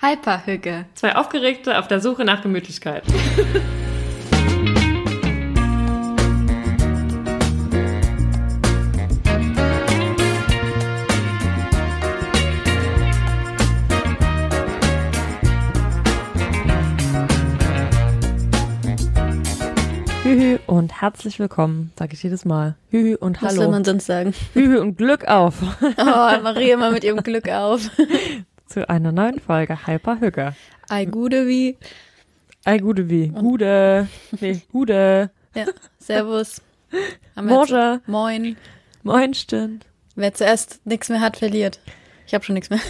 Hyperhügge. Zwei Aufgeregte auf der Suche nach Gemütlichkeit. Hühü und herzlich willkommen, sage ich jedes Mal. Hühü und hallo. Was soll man sonst sagen? Hühü und Glück auf. Oh, Marie immer mit ihrem Glück auf. Zu einer neuen Folge Hyperhügge. Ei Gude wie. Ei Gude wie. Gude. Nee, Gude. Ja, Servus. Morgen. Moin. Moin, stimmt. Wer zuerst nichts mehr hat, verliert. Ich habe schon nichts mehr.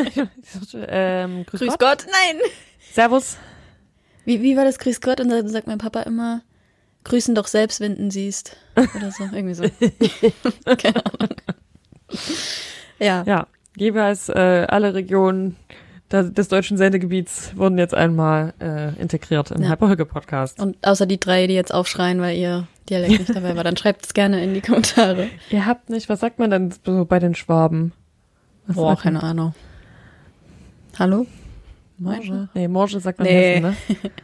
Grüß Gott. Gott. Nein. Servus. Wie war das Grüß Gott? Und dann sagt mein Papa immer, grüßen doch selbst, wenn du siehst. Oder so, irgendwie so. Keine Ahnung. Ja. Ja, jeweils alle Regionen des deutschen Sendegebiets wurden jetzt einmal integriert im Hyperhügge-Podcast. Und außer die drei, die jetzt aufschreien, weil ihr Dialekt nicht dabei war, dann schreibt es gerne in die Kommentare. Ihr habt nicht, was sagt man denn so bei den Schwaben? Boah, keine Ahnung. Hallo? Morge? Nee, Morge sagt man Hessen, ne?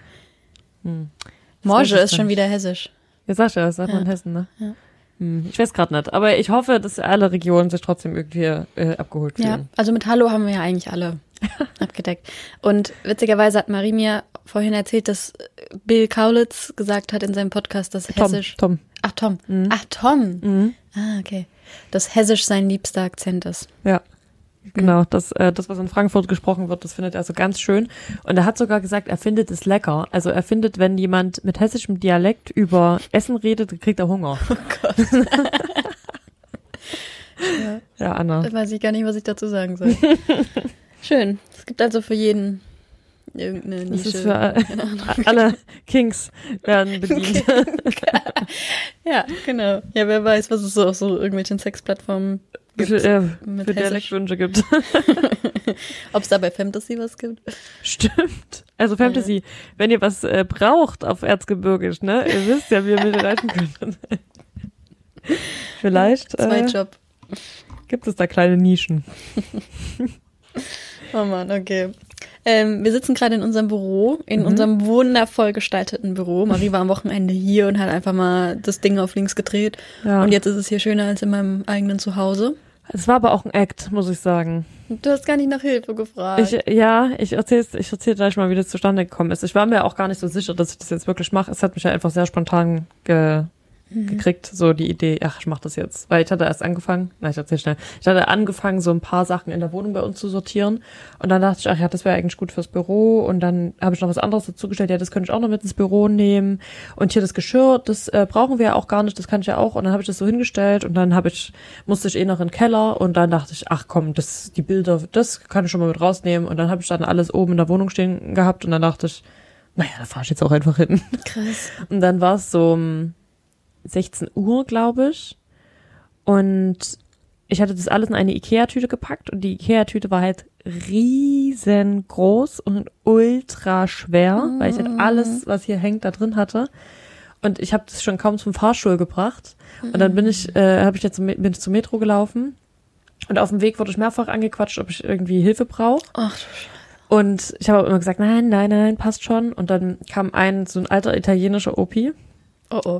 Morge ist schon wieder hessisch. Ja, sagt ja, das sagt man in Hessen, ne? Ja. Ich weiß gerade nicht, aber ich hoffe, dass alle Regionen sich trotzdem irgendwie abgeholt fühlen. Ja, also mit Hallo haben wir ja eigentlich alle abgedeckt. Und witzigerweise hat Marie mir vorhin erzählt, dass Bill Kaulitz gesagt hat in seinem Podcast, dass Hessisch... Tom. Ach, Tom. Ach, Tom. Ah, okay. Dass Hessisch sein liebster Akzent ist. Ja. Genau, das, was in Frankfurt gesprochen wird, das findet er so ganz schön. Und er hat sogar gesagt, er findet es lecker. Also er findet, wenn jemand mit hessischem Dialekt über Essen redet, kriegt er Hunger. Oh Gott. Ja, Anna. Da weiß ich gar nicht, was ich dazu sagen soll. Schön. Es gibt also für jeden irgendeine Nische. Das ist für alle Kings werden bedient. Ja, genau. Ja, wer weiß, was es so auf so irgendwelchen Sexplattformen gibt. Für Dialektwünsche gibt. Ob es da bei Fantasy was gibt? Stimmt. Also Fantasy, wenn ihr was braucht auf Erzgebirgisch, ne? Ihr wisst ja, wie ihr mich erreichen könnt. Vielleicht Zweitjob. Gibt es da kleine Nischen. Oh Mann, okay. Wir sitzen gerade in unserem Büro, in unserem wundervoll gestalteten Büro. Marie war am Wochenende hier und hat einfach mal das Ding auf links gedreht. Ja. Und jetzt ist es hier schöner als in meinem eigenen Zuhause. Es war aber auch ein Act, muss ich sagen. Du hast gar nicht nach Hilfe gefragt. Ich erzähl gleich mal, wie das zustande gekommen ist. Ich war mir auch gar nicht so sicher, dass ich das jetzt wirklich mache. Es hat mich ja einfach sehr spontan gekriegt, so die Idee, ach, ich mach das jetzt. Weil ich hatte erst angefangen, ich erzähl schnell, so ein paar Sachen in der Wohnung bei uns zu sortieren. Und dann dachte ich, ach ja, das wäre eigentlich gut fürs Büro. Und dann habe ich noch was anderes dazu gestellt, ja, das könnte ich auch noch mit ins Büro nehmen. Und hier das Geschirr, das brauchen wir ja auch gar nicht, das kann ich ja auch. Und dann habe ich das so hingestellt und dann musste ich noch in den Keller. Und dann dachte ich, ach komm, die Bilder, das kann ich schon mal mit rausnehmen. Und dann habe ich dann alles oben in der Wohnung stehen gehabt. Und dann dachte ich, naja, da fahre ich jetzt auch einfach hin. Krass. Und dann war es so 16 Uhr, glaube ich. Und ich hatte das alles in eine Ikea-Tüte gepackt und die Ikea-Tüte war halt riesengroß und ultra schwer, weil ich halt alles, was hier hängt, da drin hatte. Und ich habe das schon kaum zum Fahrstuhl gebracht. Und dann bin ich zum Metro gelaufen und auf dem Weg wurde ich mehrfach angequatscht, ob ich irgendwie Hilfe brauche. Ach, und ich habe immer gesagt, nein, passt schon. Und dann kam so ein alter italienischer Opi. Oh.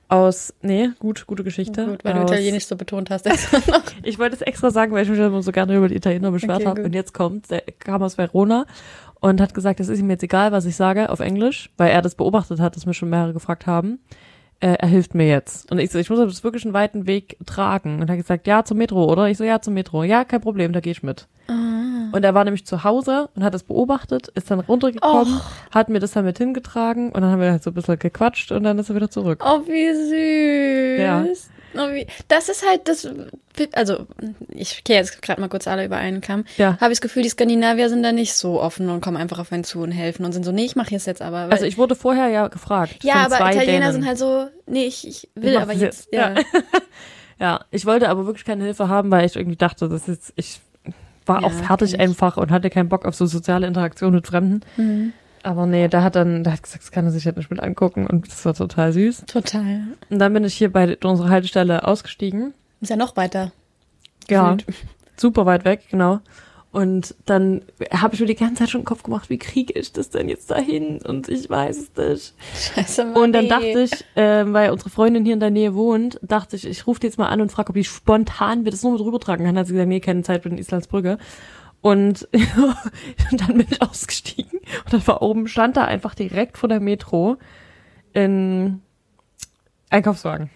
Gute Geschichte. Gut, weil du Italienisch so betont hast. Ich wollte es extra sagen, weil ich mich immer so gerne über die Italiener beschwert habe. Und jetzt der kam aus Verona und hat gesagt, es ist ihm jetzt egal, was ich sage auf Englisch, weil er das beobachtet hat, dass mich schon mehrere gefragt haben. Er hilft mir jetzt. Und ich so, ich muss das wirklich einen weiten Weg tragen. Und er hat gesagt, ja, zum Metro, oder? Ich so, ja, zum Metro. Ja, kein Problem, da gehe ich mit. Und er war nämlich zu Hause und hat das beobachtet, ist dann runtergekommen, hat mir das dann mit hingetragen und dann haben wir halt so ein bisschen gequatscht und dann ist er wieder zurück. Oh, wie süß. Ja. Oh, das ist halt das, also ich gehe jetzt gerade mal kurz alle über einen Kamm, habe ich das Gefühl, die Skandinavier sind da nicht so offen und kommen einfach auf einen zu und helfen und sind so, nee, ich mache jetzt aber. Also ich wurde vorher ja gefragt. Ja, aber Italiener sind halt so, nee, ich will aber jetzt, ja. Ja, ich wollte aber wirklich keine Hilfe haben, weil ich irgendwie dachte, ich war auch fertig einfach und hatte keinen Bock auf so soziale Interaktion mit Fremden. Aber nee, der hat gesagt, das kann er sich halt nicht mit angucken und das war total süß. Total. Und dann bin ich hier bei unserer Haltestelle ausgestiegen. Ist ja noch weiter. Ja, super weit weg, genau. Und dann habe ich mir die ganze Zeit schon im Kopf gemacht, wie kriege ich das denn jetzt dahin? Und ich weiß es nicht. Scheiße, Marie. Und dann dachte ich, weil unsere Freundin hier in der Nähe wohnt, dachte ich rufe die jetzt mal an und frage, ob die spontan wir das nur mit rübertragen kann. Hat sie gesagt, nee, keine Zeit für den Islandsbrücke. Und dann bin ich ausgestiegen und dann war oben, stand da einfach direkt vor der Metro ein Einkaufswagen.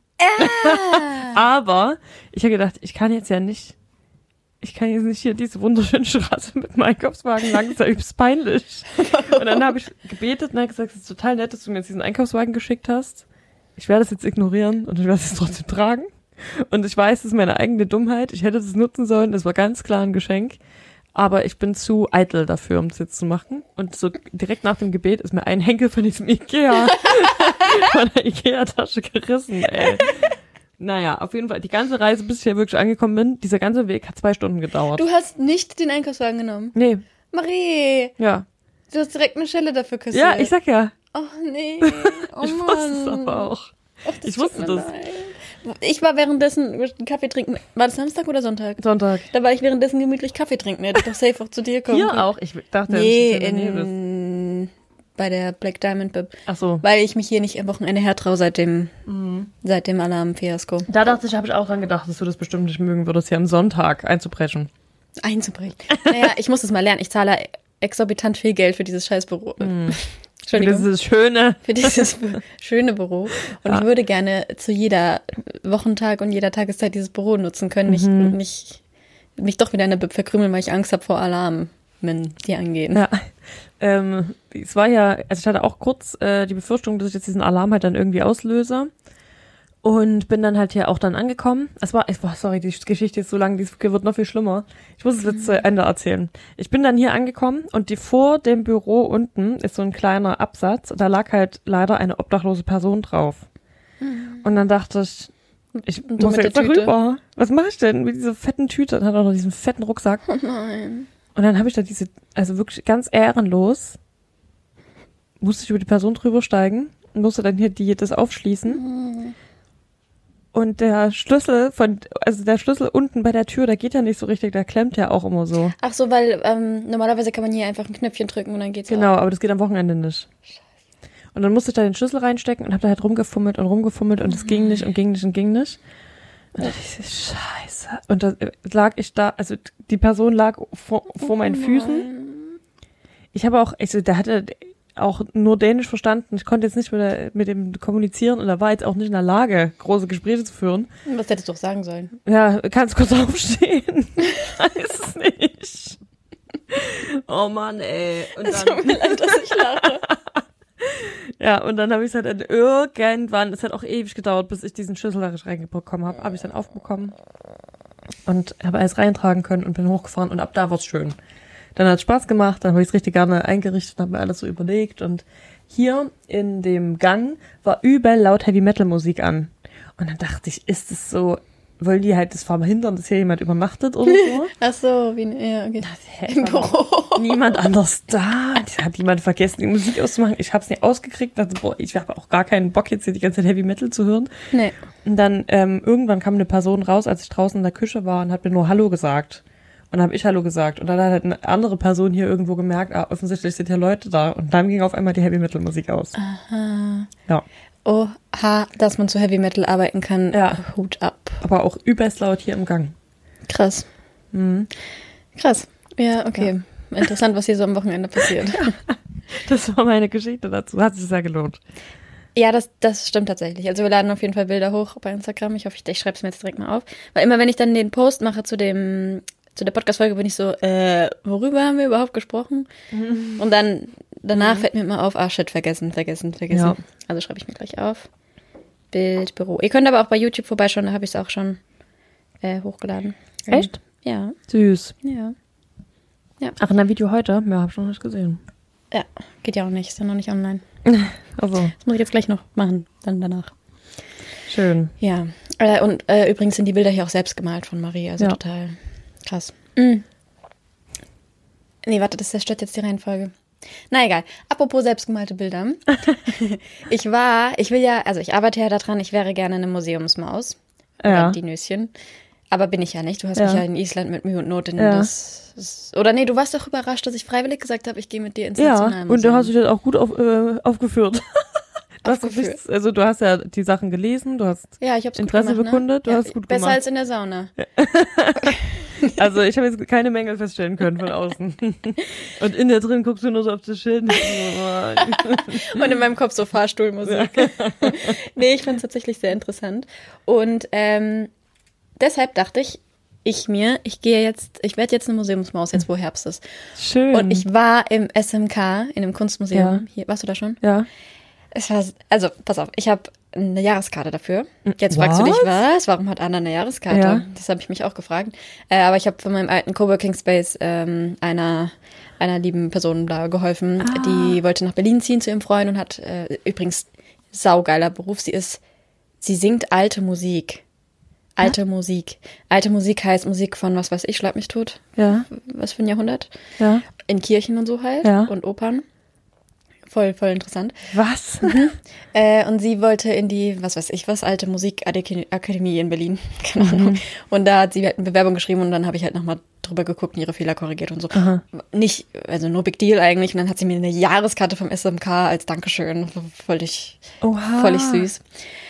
Aber ich habe gedacht, ich kann jetzt nicht hier diese wunderschöne Straße mit dem Einkaufswagen lang, das ist ja übelst peinlich. Und dann habe ich gebetet und gesagt, es ist total nett, dass du mir jetzt diesen Einkaufswagen geschickt hast. Ich werde das jetzt ignorieren und ich werde es trotzdem tragen. Und ich weiß, das ist meine eigene Dummheit. Ich hätte das nutzen sollen, das war ganz klar ein Geschenk. Aber ich bin zu eitel dafür, um das jetzt zu machen. Und so direkt nach dem Gebet ist mir ein Henkel von diesem Ikea, von der Ikea-Tasche gerissen, ey. Naja, auf jeden Fall, die ganze Reise, bis ich hier wirklich angekommen bin, dieser ganze Weg hat 2 Stunden gedauert. Du hast nicht den Einkaufswagen genommen? Nee. Marie! Ja. Du hast direkt eine Schelle dafür kassiert. Ja, ich sag ja. Oh nee. Oh Ich wusste es aber auch. Ach, Ich wusste das. Leid. Ich war währenddessen Kaffee trinken. War das Samstag oder Sonntag? Sonntag. Da war ich währenddessen gemütlich Kaffee trinken. Hätte doch safe auch zu dir kommen können. Hier auch. Ich dachte, Nee, dass du in der Nähe bist. bei der Black Diamond Bib. Ach so. Weil ich mich hier nicht am Wochenende hertraue seit dem Alarmfiasko. Da dachte ich, habe ich auch dran gedacht, dass du das bestimmt nicht mögen würdest, hier am Sonntag einzubrechen. Einzubringen. Naja, ich muss es mal lernen. Ich zahle exorbitant viel Geld für dieses scheiß Büro. Entschuldigung. Dieses schöne. Für dieses schöne Büro. Und ich würde gerne zu jeder Wochentag und jeder Tageszeit dieses Büro nutzen können. Mich doch wieder in der Bib verkrümeln, weil ich Angst habe vor Alarmen, die angehen. Ja. Es war ja, also ich hatte auch kurz die Befürchtung, dass ich jetzt diesen Alarm halt dann irgendwie auslöse. Und bin dann halt hier auch dann angekommen. Sorry, die Geschichte ist so lang, die wird noch viel schlimmer. Ich muss es jetzt zu Ende erzählen. Ich bin dann hier angekommen und vor dem Büro unten ist so ein kleiner Absatz. Da lag halt leider eine obdachlose Person drauf. Und dann dachte ich muss jetzt darüber. Was mache ich denn mit dieser fetten Tüte? Und hat auch noch diesen fetten Rucksack. Oh nein. Und dann habe ich da also wirklich ganz ehrenlos, musste ich über die Person drüber steigen und musste dann hier das aufschließen. Und der Schlüssel unten bei der Tür, der geht ja nicht so richtig, der klemmt ja auch immer so. Ach so, weil normalerweise kann man hier einfach ein Knöpfchen drücken und dann geht's Genau, auch. aber das geht am Wochenende nicht. Scheiße. Und dann musste ich da den Schlüssel reinstecken und habe da halt rumgefummelt und es ging nicht. Und dann dachte ich, Scheiße. Und da lag ich da, also die Person lag vor meinen Füßen. Ich habe auch, der hatte auch nur Dänisch verstanden. Ich konnte jetzt nicht mit dem kommunizieren und er war jetzt auch nicht in der Lage, große Gespräche zu führen. Was hättest du doch sagen sollen? Ja, kannst kurz aufstehen. Ich weiß es nicht. Oh Mann, ey. Und dann, tut mir leid, dass ich lache. Ja, und dann habe ich es halt irgendwann, es hat auch ewig gedauert, bis ich diesen Schlüssel da reinbekommen habe, habe ich dann aufbekommen und habe alles reintragen können und bin hochgefahren und ab da war's schön. Dann hat es Spaß gemacht, dann habe ich es richtig gerne eingerichtet und habe mir alles so überlegt und hier in dem Gang war übel laut Heavy-Metal-Musik an. Und dann dachte ich, ist es so, wollen die halt das verhindern, dass hier jemand übernachtet oder so? Ach so, ja, okay. Im Büro. Niemand anders da. Hat jemand vergessen, die Musik auszumachen? Ich habe es nicht ausgekriegt. Dachte, ich habe auch gar keinen Bock, jetzt hier die ganze Zeit Heavy Metal zu hören. Nee. Und dann irgendwann kam eine Person raus, als ich draußen in der Küche war und hat mir nur Hallo gesagt. Und dann habe ich Hallo gesagt. Und dann hat halt eine andere Person hier irgendwo gemerkt, offensichtlich sind hier Leute da. Und dann ging auf einmal die Heavy Metal Musik aus. Aha. Ja. Oha, dass man zu Heavy Metal arbeiten kann. Ja. Hut ab. Aber auch übelst laut hier im Gang. Krass. Mhm. Krass. Ja, okay. Ja. Interessant, was hier so am Wochenende passiert. Ja. Das war meine Geschichte dazu. Hat sich sehr gelohnt. Ja, das stimmt tatsächlich. Also wir laden auf jeden Fall Bilder hoch bei Instagram. Ich hoffe, ich schreibe es mir jetzt direkt mal auf. Weil immer, wenn ich dann den Post mache zu der Podcast-Folge, bin ich so, worüber haben wir überhaupt gesprochen? Und dann danach fällt mir immer auf, shit, vergessen. Ja. Also schreibe ich mir gleich auf. Bild, Büro. Ihr könnt aber auch bei YouTube vorbeischauen, da habe ich es auch schon hochgeladen. Echt? Ja. Süß. Ja. Ach, in der Video heute? Ja, hab ich noch nicht gesehen. Ja, geht ja auch nicht, ist ja noch nicht online. Also. Das muss ich jetzt gleich noch machen, dann danach. Schön. Ja, und übrigens sind die Bilder hier auch selbst gemalt von Marie, also total krass. Nee, warte, das zerstört jetzt die Reihenfolge. Na egal, apropos selbstgemalte Bilder. Ich arbeite ja daran, ich wäre gerne eine Museumsmaus. Ja. Oder die Nöschen. Aber bin ich ja nicht. Du hast mich ja in Island mit Mühe und Not in das... Oder nee, du warst doch überrascht, dass ich freiwillig gesagt habe, ich gehe mit dir ins Nationalmuseum. Ja, und du hast dich dann auch gut aufgeführt. Du hast ja die Sachen gelesen, du hast Interesse bekundet, du hast gut gemacht. Besser als in der Sauna. Ja. Also ich habe jetzt keine Mängel feststellen können von außen. Und in der drin guckst du nur so auf das Schild. Und in meinem Kopf so Fahrstuhlmusik. Nee, ich fand es tatsächlich sehr interessant. Und deshalb dachte ich werde jetzt eine Museumsmaus, jetzt wo Herbst ist. Schön. Und ich war im SMK, in dem Kunstmuseum. Ja. Hier, warst du da schon? Ja. Pass auf, ich habe eine Jahreskarte dafür. Jetzt fragst du dich, was? Warum hat Anna eine Jahreskarte? Ja. Das habe ich mich auch gefragt. Aber ich habe von meinem alten Coworking Space einer lieben Person da geholfen. Die wollte nach Berlin ziehen zu ihrem Freund und hat übrigens saugeiler Beruf. Sie singt alte Musik. Alte Musik. Alte Musik heißt Musik von, was weiß ich, schlag mich tot. Ja. Was für ein Jahrhundert? Ja. In Kirchen und so halt. Ja. Und Opern. Voll interessant. Was? Und sie wollte in die, was weiß ich was, alte Musikakademie in Berlin. Keine Ahnung. Und da hat sie halt eine Bewerbung geschrieben und dann habe ich halt nochmal drüber geguckt und ihre Fehler korrigiert und so. Aha. Nicht, also no big deal eigentlich. Und dann hat sie mir eine Jahreskarte vom SMK als Dankeschön. Völlig süß.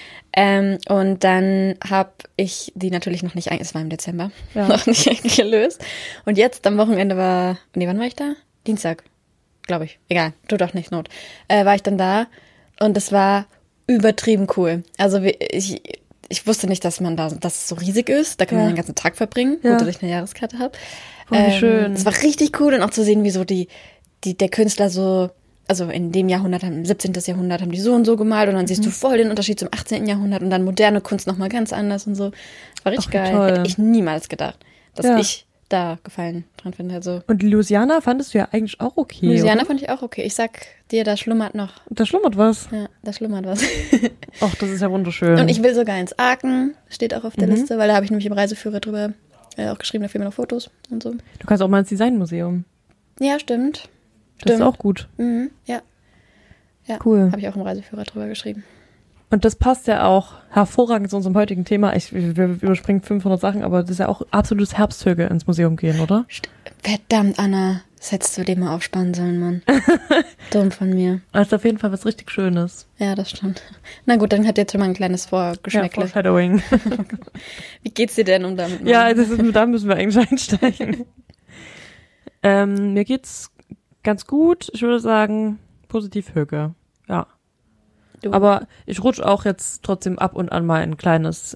Und dann habe ich die natürlich noch nicht, es war im Dezember, noch nicht gelöst. Und jetzt am Wochenende wann war ich da? Dienstag, glaube ich. Egal, tut auch nicht Not. War ich dann da und es war übertrieben cool. Also ich wusste nicht, dass es so riesig ist. Da kann man den ganzen Tag verbringen, gut, dass ich eine Jahreskarte habe. Schön. Es war richtig cool und auch zu sehen, wie so der Künstler so, also in dem Jahrhundert, im 17. Jahrhundert haben die so und so gemalt und dann siehst du voll den Unterschied zum 18. Jahrhundert und dann moderne Kunst nochmal ganz anders und so. War richtig geil. Toll. Hätte ich niemals gedacht, dass ich da Gefallen dran finde. Also. Und Louisiana fandest du ja eigentlich auch okay, Louisiana oder? fand ich auch okay. Ich sag dir, da schlummert noch. Da schlummert was? Ja, da schlummert was. Ach, das ist ja wunderschön. Und ich will sogar ins Aken, steht auch auf der Liste, weil da habe ich nämlich im Reiseführer drüber auch geschrieben, da fehlen mir noch Fotos und so. Du kannst auch mal ins Designmuseum. Ja, stimmt. Das ist auch gut. Mhm, ja. Ja, cool. Habe ich auch im Reiseführer drüber geschrieben. Und das passt ja auch hervorragend zu unserem heutigen Thema. Wir überspringen 500 Sachen, aber das ist ja auch absolutes Herbsthöge ins Museum gehen, oder? Verdammt, Anna, das hättest du dir mal aufsparen sollen, Mann. Dumm von mir. Das ist auf jeden Fall was richtig Schönes. Ja, das stimmt. Na gut, dann hat jetzt schon mal ein kleines Vorgeschmäckle. Ja, Foreshadowing. Wie geht's dir denn damit? Ja, da müssen wir eigentlich einsteigen. Mir geht's ganz gut. Ich würde sagen, positiv Höge. Ja. Aber ich rutsche auch jetzt trotzdem ab und an mal in ein kleines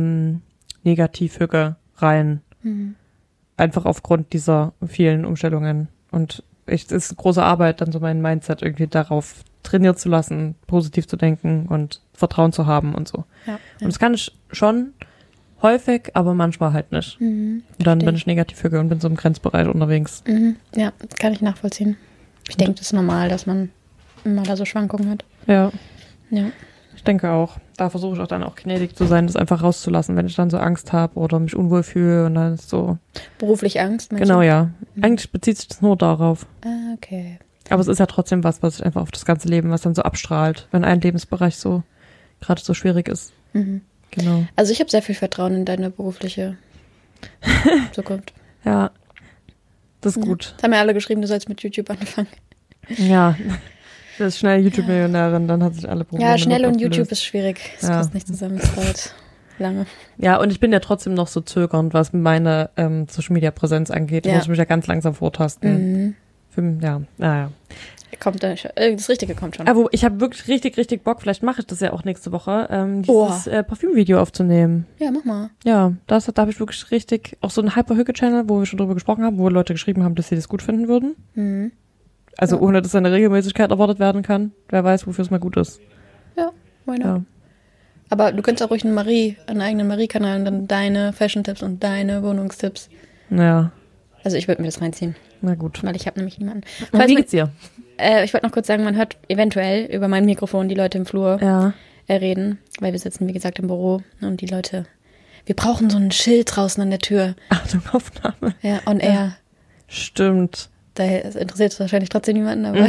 Negativ-Höge rein. Mhm. Einfach aufgrund dieser vielen Umstellungen. Und es ist große Arbeit, dann so mein Mindset irgendwie darauf trainiert zu lassen, positiv zu denken und Vertrauen zu haben und so. Ja. Und das kann ich schon häufig, aber manchmal halt nicht. Mhm, und dann bin ich Negativ-Höge und bin so im Grenzbereich unterwegs. Mhm. Ja, kann ich nachvollziehen. Ich denke, das ist normal, dass man immer da so Schwankungen hat. Ja. Ja. Ich denke auch. Da versuche ich auch dann auch gnädig zu sein, das einfach rauszulassen, wenn ich dann so Angst habe oder mich unwohl fühle und dann ist so. Beruflich Angst? Genau, ja. Eigentlich bezieht sich das nur darauf. Ah, okay. Aber es ist ja trotzdem was sich einfach auf das ganze Leben, was dann so abstrahlt, wenn ein Lebensbereich so gerade so schwierig ist. Mhm. Genau. Also ich habe sehr viel Vertrauen in deine berufliche Zukunft. Ja, das ist gut. Das haben ja alle geschrieben, du sollst mit YouTube anfangen. Ja. Du bist schnell YouTube-Millionärin, dann hat sich alle Probleme. Ja, schnell und YouTube ist schwierig. Das passt nicht zusammen, das dauert lange. Ja, und ich bin ja trotzdem noch so zögernd, was meine Social-Media-Präsenz angeht. Da muss ich mich ja ganz langsam vortasten. Mhm. Naja. Kommt dann, das Richtige kommt schon. Aber ich habe wirklich richtig, richtig Bock, vielleicht mache ich das ja auch nächste Woche, dieses Parfüm-Video aufzunehmen. Ja, mach mal. Ja, da habe ich wirklich richtig, auch so einen Hyper-Hücke-Channel, wo wir schon drüber gesprochen haben, wo Leute geschrieben haben, dass sie das gut finden würden. Mhm. Also ohne, dass eine Regelmäßigkeit erwartet werden kann. Wer weiß, wofür es mal gut ist. Ja, why not? Ja. Aber du könntest auch ruhig einen eigenen Marie-Kanal und dann deine Fashion-Tipps und deine Wohnungstipps. Ja. Also ich würde mir das reinziehen. Na gut. Weil ich habe nämlich niemanden. Und wie geht's dir? Ich wollte noch kurz sagen, man hört eventuell über mein Mikrofon die Leute im Flur reden, weil wir sitzen, wie gesagt, im Büro und die Leute, wir brauchen so ein Schild draußen an der Tür. Achtung, Aufnahme. Ja, on air. Stimmt. Da interessiert es wahrscheinlich trotzdem niemanden, aber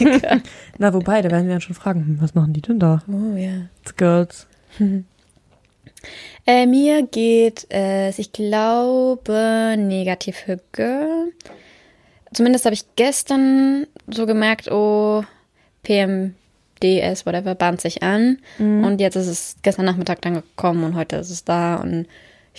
Na, wobei, da werden wir dann schon fragen, was machen die denn da? Oh, ja. The Girls. Mir geht es, ich glaube, negativ Hücke. Zumindest habe ich gestern so gemerkt, oh, PMDS, whatever, bahnt sich an. Und jetzt ist es gestern Nachmittag dann gekommen und heute ist es da. Und ich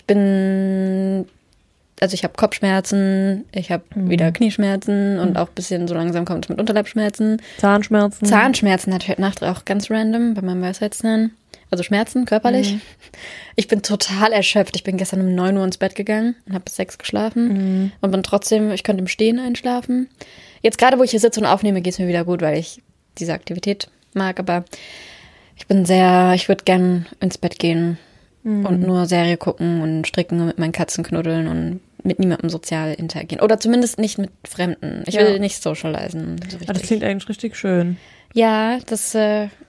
habe Kopfschmerzen, ich habe wieder Knieschmerzen und auch ein bisschen so langsam kommt es mit Unterleibsschmerzen. Zahnschmerzen hatte ich heute Nacht auch ganz random bei meinem Weisheitszahn. Also Schmerzen, körperlich. Ich bin total erschöpft. Ich bin gestern um 9 Uhr ins Bett gegangen und habe bis 6 geschlafen. Und bin trotzdem, ich konnte im Stehen einschlafen. Jetzt gerade, wo ich hier sitze und aufnehme, geht es mir wieder gut, weil ich diese Aktivität mag. Aber ich würde gern ins Bett gehen und nur Serie gucken und stricken und mit meinen Katzen knuddeln und mit niemandem sozial interagieren. Oder zumindest nicht mit Fremden. Ich will nicht socialisen. So richtig. Das klingt eigentlich richtig schön. Ja, das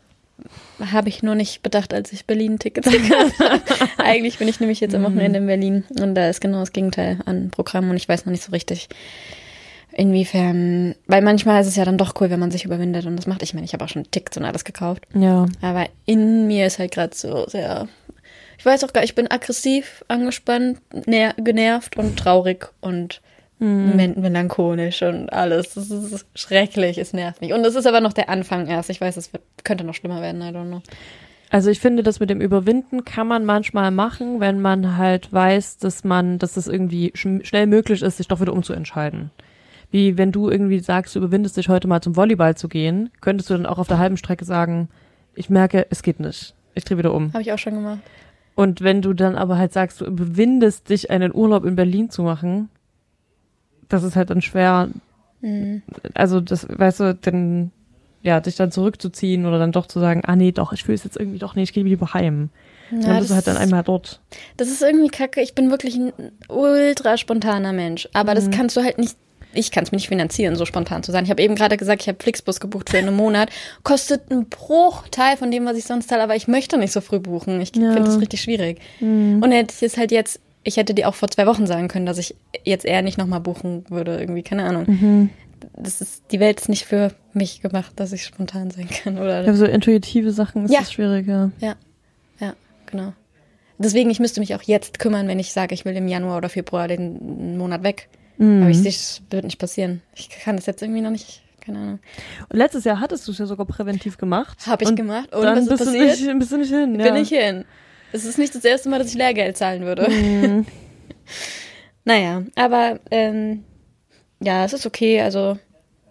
habe ich nur nicht bedacht, als ich Berlin-Tickets gekauft habe. Eigentlich bin ich nämlich jetzt am Wochenende in Berlin und da ist genau das Gegenteil an Programm und ich weiß noch nicht so richtig, inwiefern, weil manchmal ist es ja dann doch cool, wenn man sich überwindet und das macht ich meine, ich habe auch schon Tickets und alles gekauft. Ja. Aber in mir ist halt gerade so sehr, ich weiß auch gar nicht, ich bin aggressiv, angespannt, genervt und traurig und melancholisch und alles. Das ist schrecklich, es nervt mich. Und es ist aber noch der Anfang erst. Ich weiß, es könnte noch schlimmer werden, I don't know. Also ich finde, das mit dem Überwinden kann man manchmal machen, wenn man halt weiß, dass es irgendwie schnell möglich ist, sich doch wieder umzuentscheiden. Wie wenn du irgendwie sagst, du überwindest dich heute mal zum Volleyball zu gehen, könntest du dann auch auf der halben Strecke sagen, ich merke, es geht nicht. Ich drehe wieder um. Habe ich auch schon gemacht. Und wenn du dann aber halt sagst, du überwindest dich, einen Urlaub in Berlin zu machen, das ist halt dann schwer, also das, weißt du, dann, ja, dich dann zurückzuziehen oder dann doch zu sagen, nee, doch, ich fühle es jetzt irgendwie doch nicht, ich gehe lieber heim. Ja, dann bist du halt dann einmal dort. Das ist irgendwie kacke, ich bin wirklich ein ultra spontaner Mensch, aber das kannst du halt nicht, ich kann es mir nicht finanzieren, so spontan zu sein. Ich habe eben gerade gesagt, ich habe Flixbus gebucht für einen Monat, kostet einen Bruchteil von dem, was ich sonst zahle, aber ich möchte nicht so früh buchen, ich finde das richtig schwierig. Und hätte ich es halt jetzt, ich hätte dir auch vor 2 Wochen sagen können, dass ich jetzt eher nicht nochmal buchen würde, irgendwie, keine Ahnung. Die Welt ist nicht für mich gemacht, dass ich spontan sein kann. Oder ja, so intuitive Sachen ist das schwierig, ja. Ja, genau. Deswegen, ich müsste mich auch jetzt kümmern, wenn ich sage, ich will im Januar oder Februar den Monat weg. Aber das wird nicht passieren. Ich kann das jetzt irgendwie noch nicht, keine Ahnung. Und letztes Jahr hattest du es ja sogar präventiv gemacht. Habe ich gemacht. Und dann was ist bist passiert? Bist du nicht hin. Bin ich hin. Es ist nicht das erste Mal, dass ich Lehrgeld zahlen würde. Naja, aber ja, es ist okay, also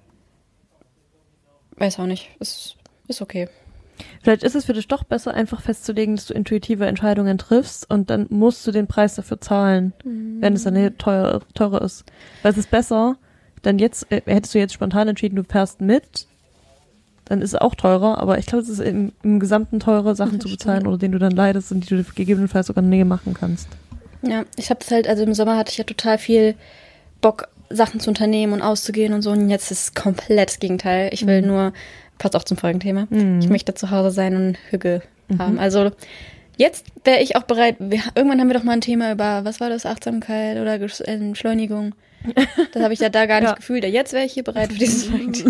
weiß auch nicht, es ist okay. Vielleicht ist es für dich doch besser, einfach festzulegen, dass du intuitive Entscheidungen triffst und dann musst du den Preis dafür zahlen, wenn es dann teurer ist. Weil es ist besser, dann jetzt, hättest du jetzt spontan entschieden, du fährst mit, dann ist es auch teurer, aber ich glaube, es ist im Gesamten teurer, Sachen zu bezahlen oder denen du dann leidest und die du gegebenenfalls sogar Nähe machen kannst. Ja, ich habe es halt, also im Sommer hatte ich ja total viel Bock, Sachen zu unternehmen und auszugehen und so und jetzt ist es komplett das Gegenteil. Ich will nur, passt auch zum Folgenthema, ich möchte zu Hause sein und Hügge haben. Also jetzt wäre ich auch bereit, irgendwann haben wir doch mal ein Thema über, was war das, Achtsamkeit oder Entschleunigung. Das habe ich ja da gar nicht gefühlt. Jetzt wäre ich hier bereit für dieses Folgenthema.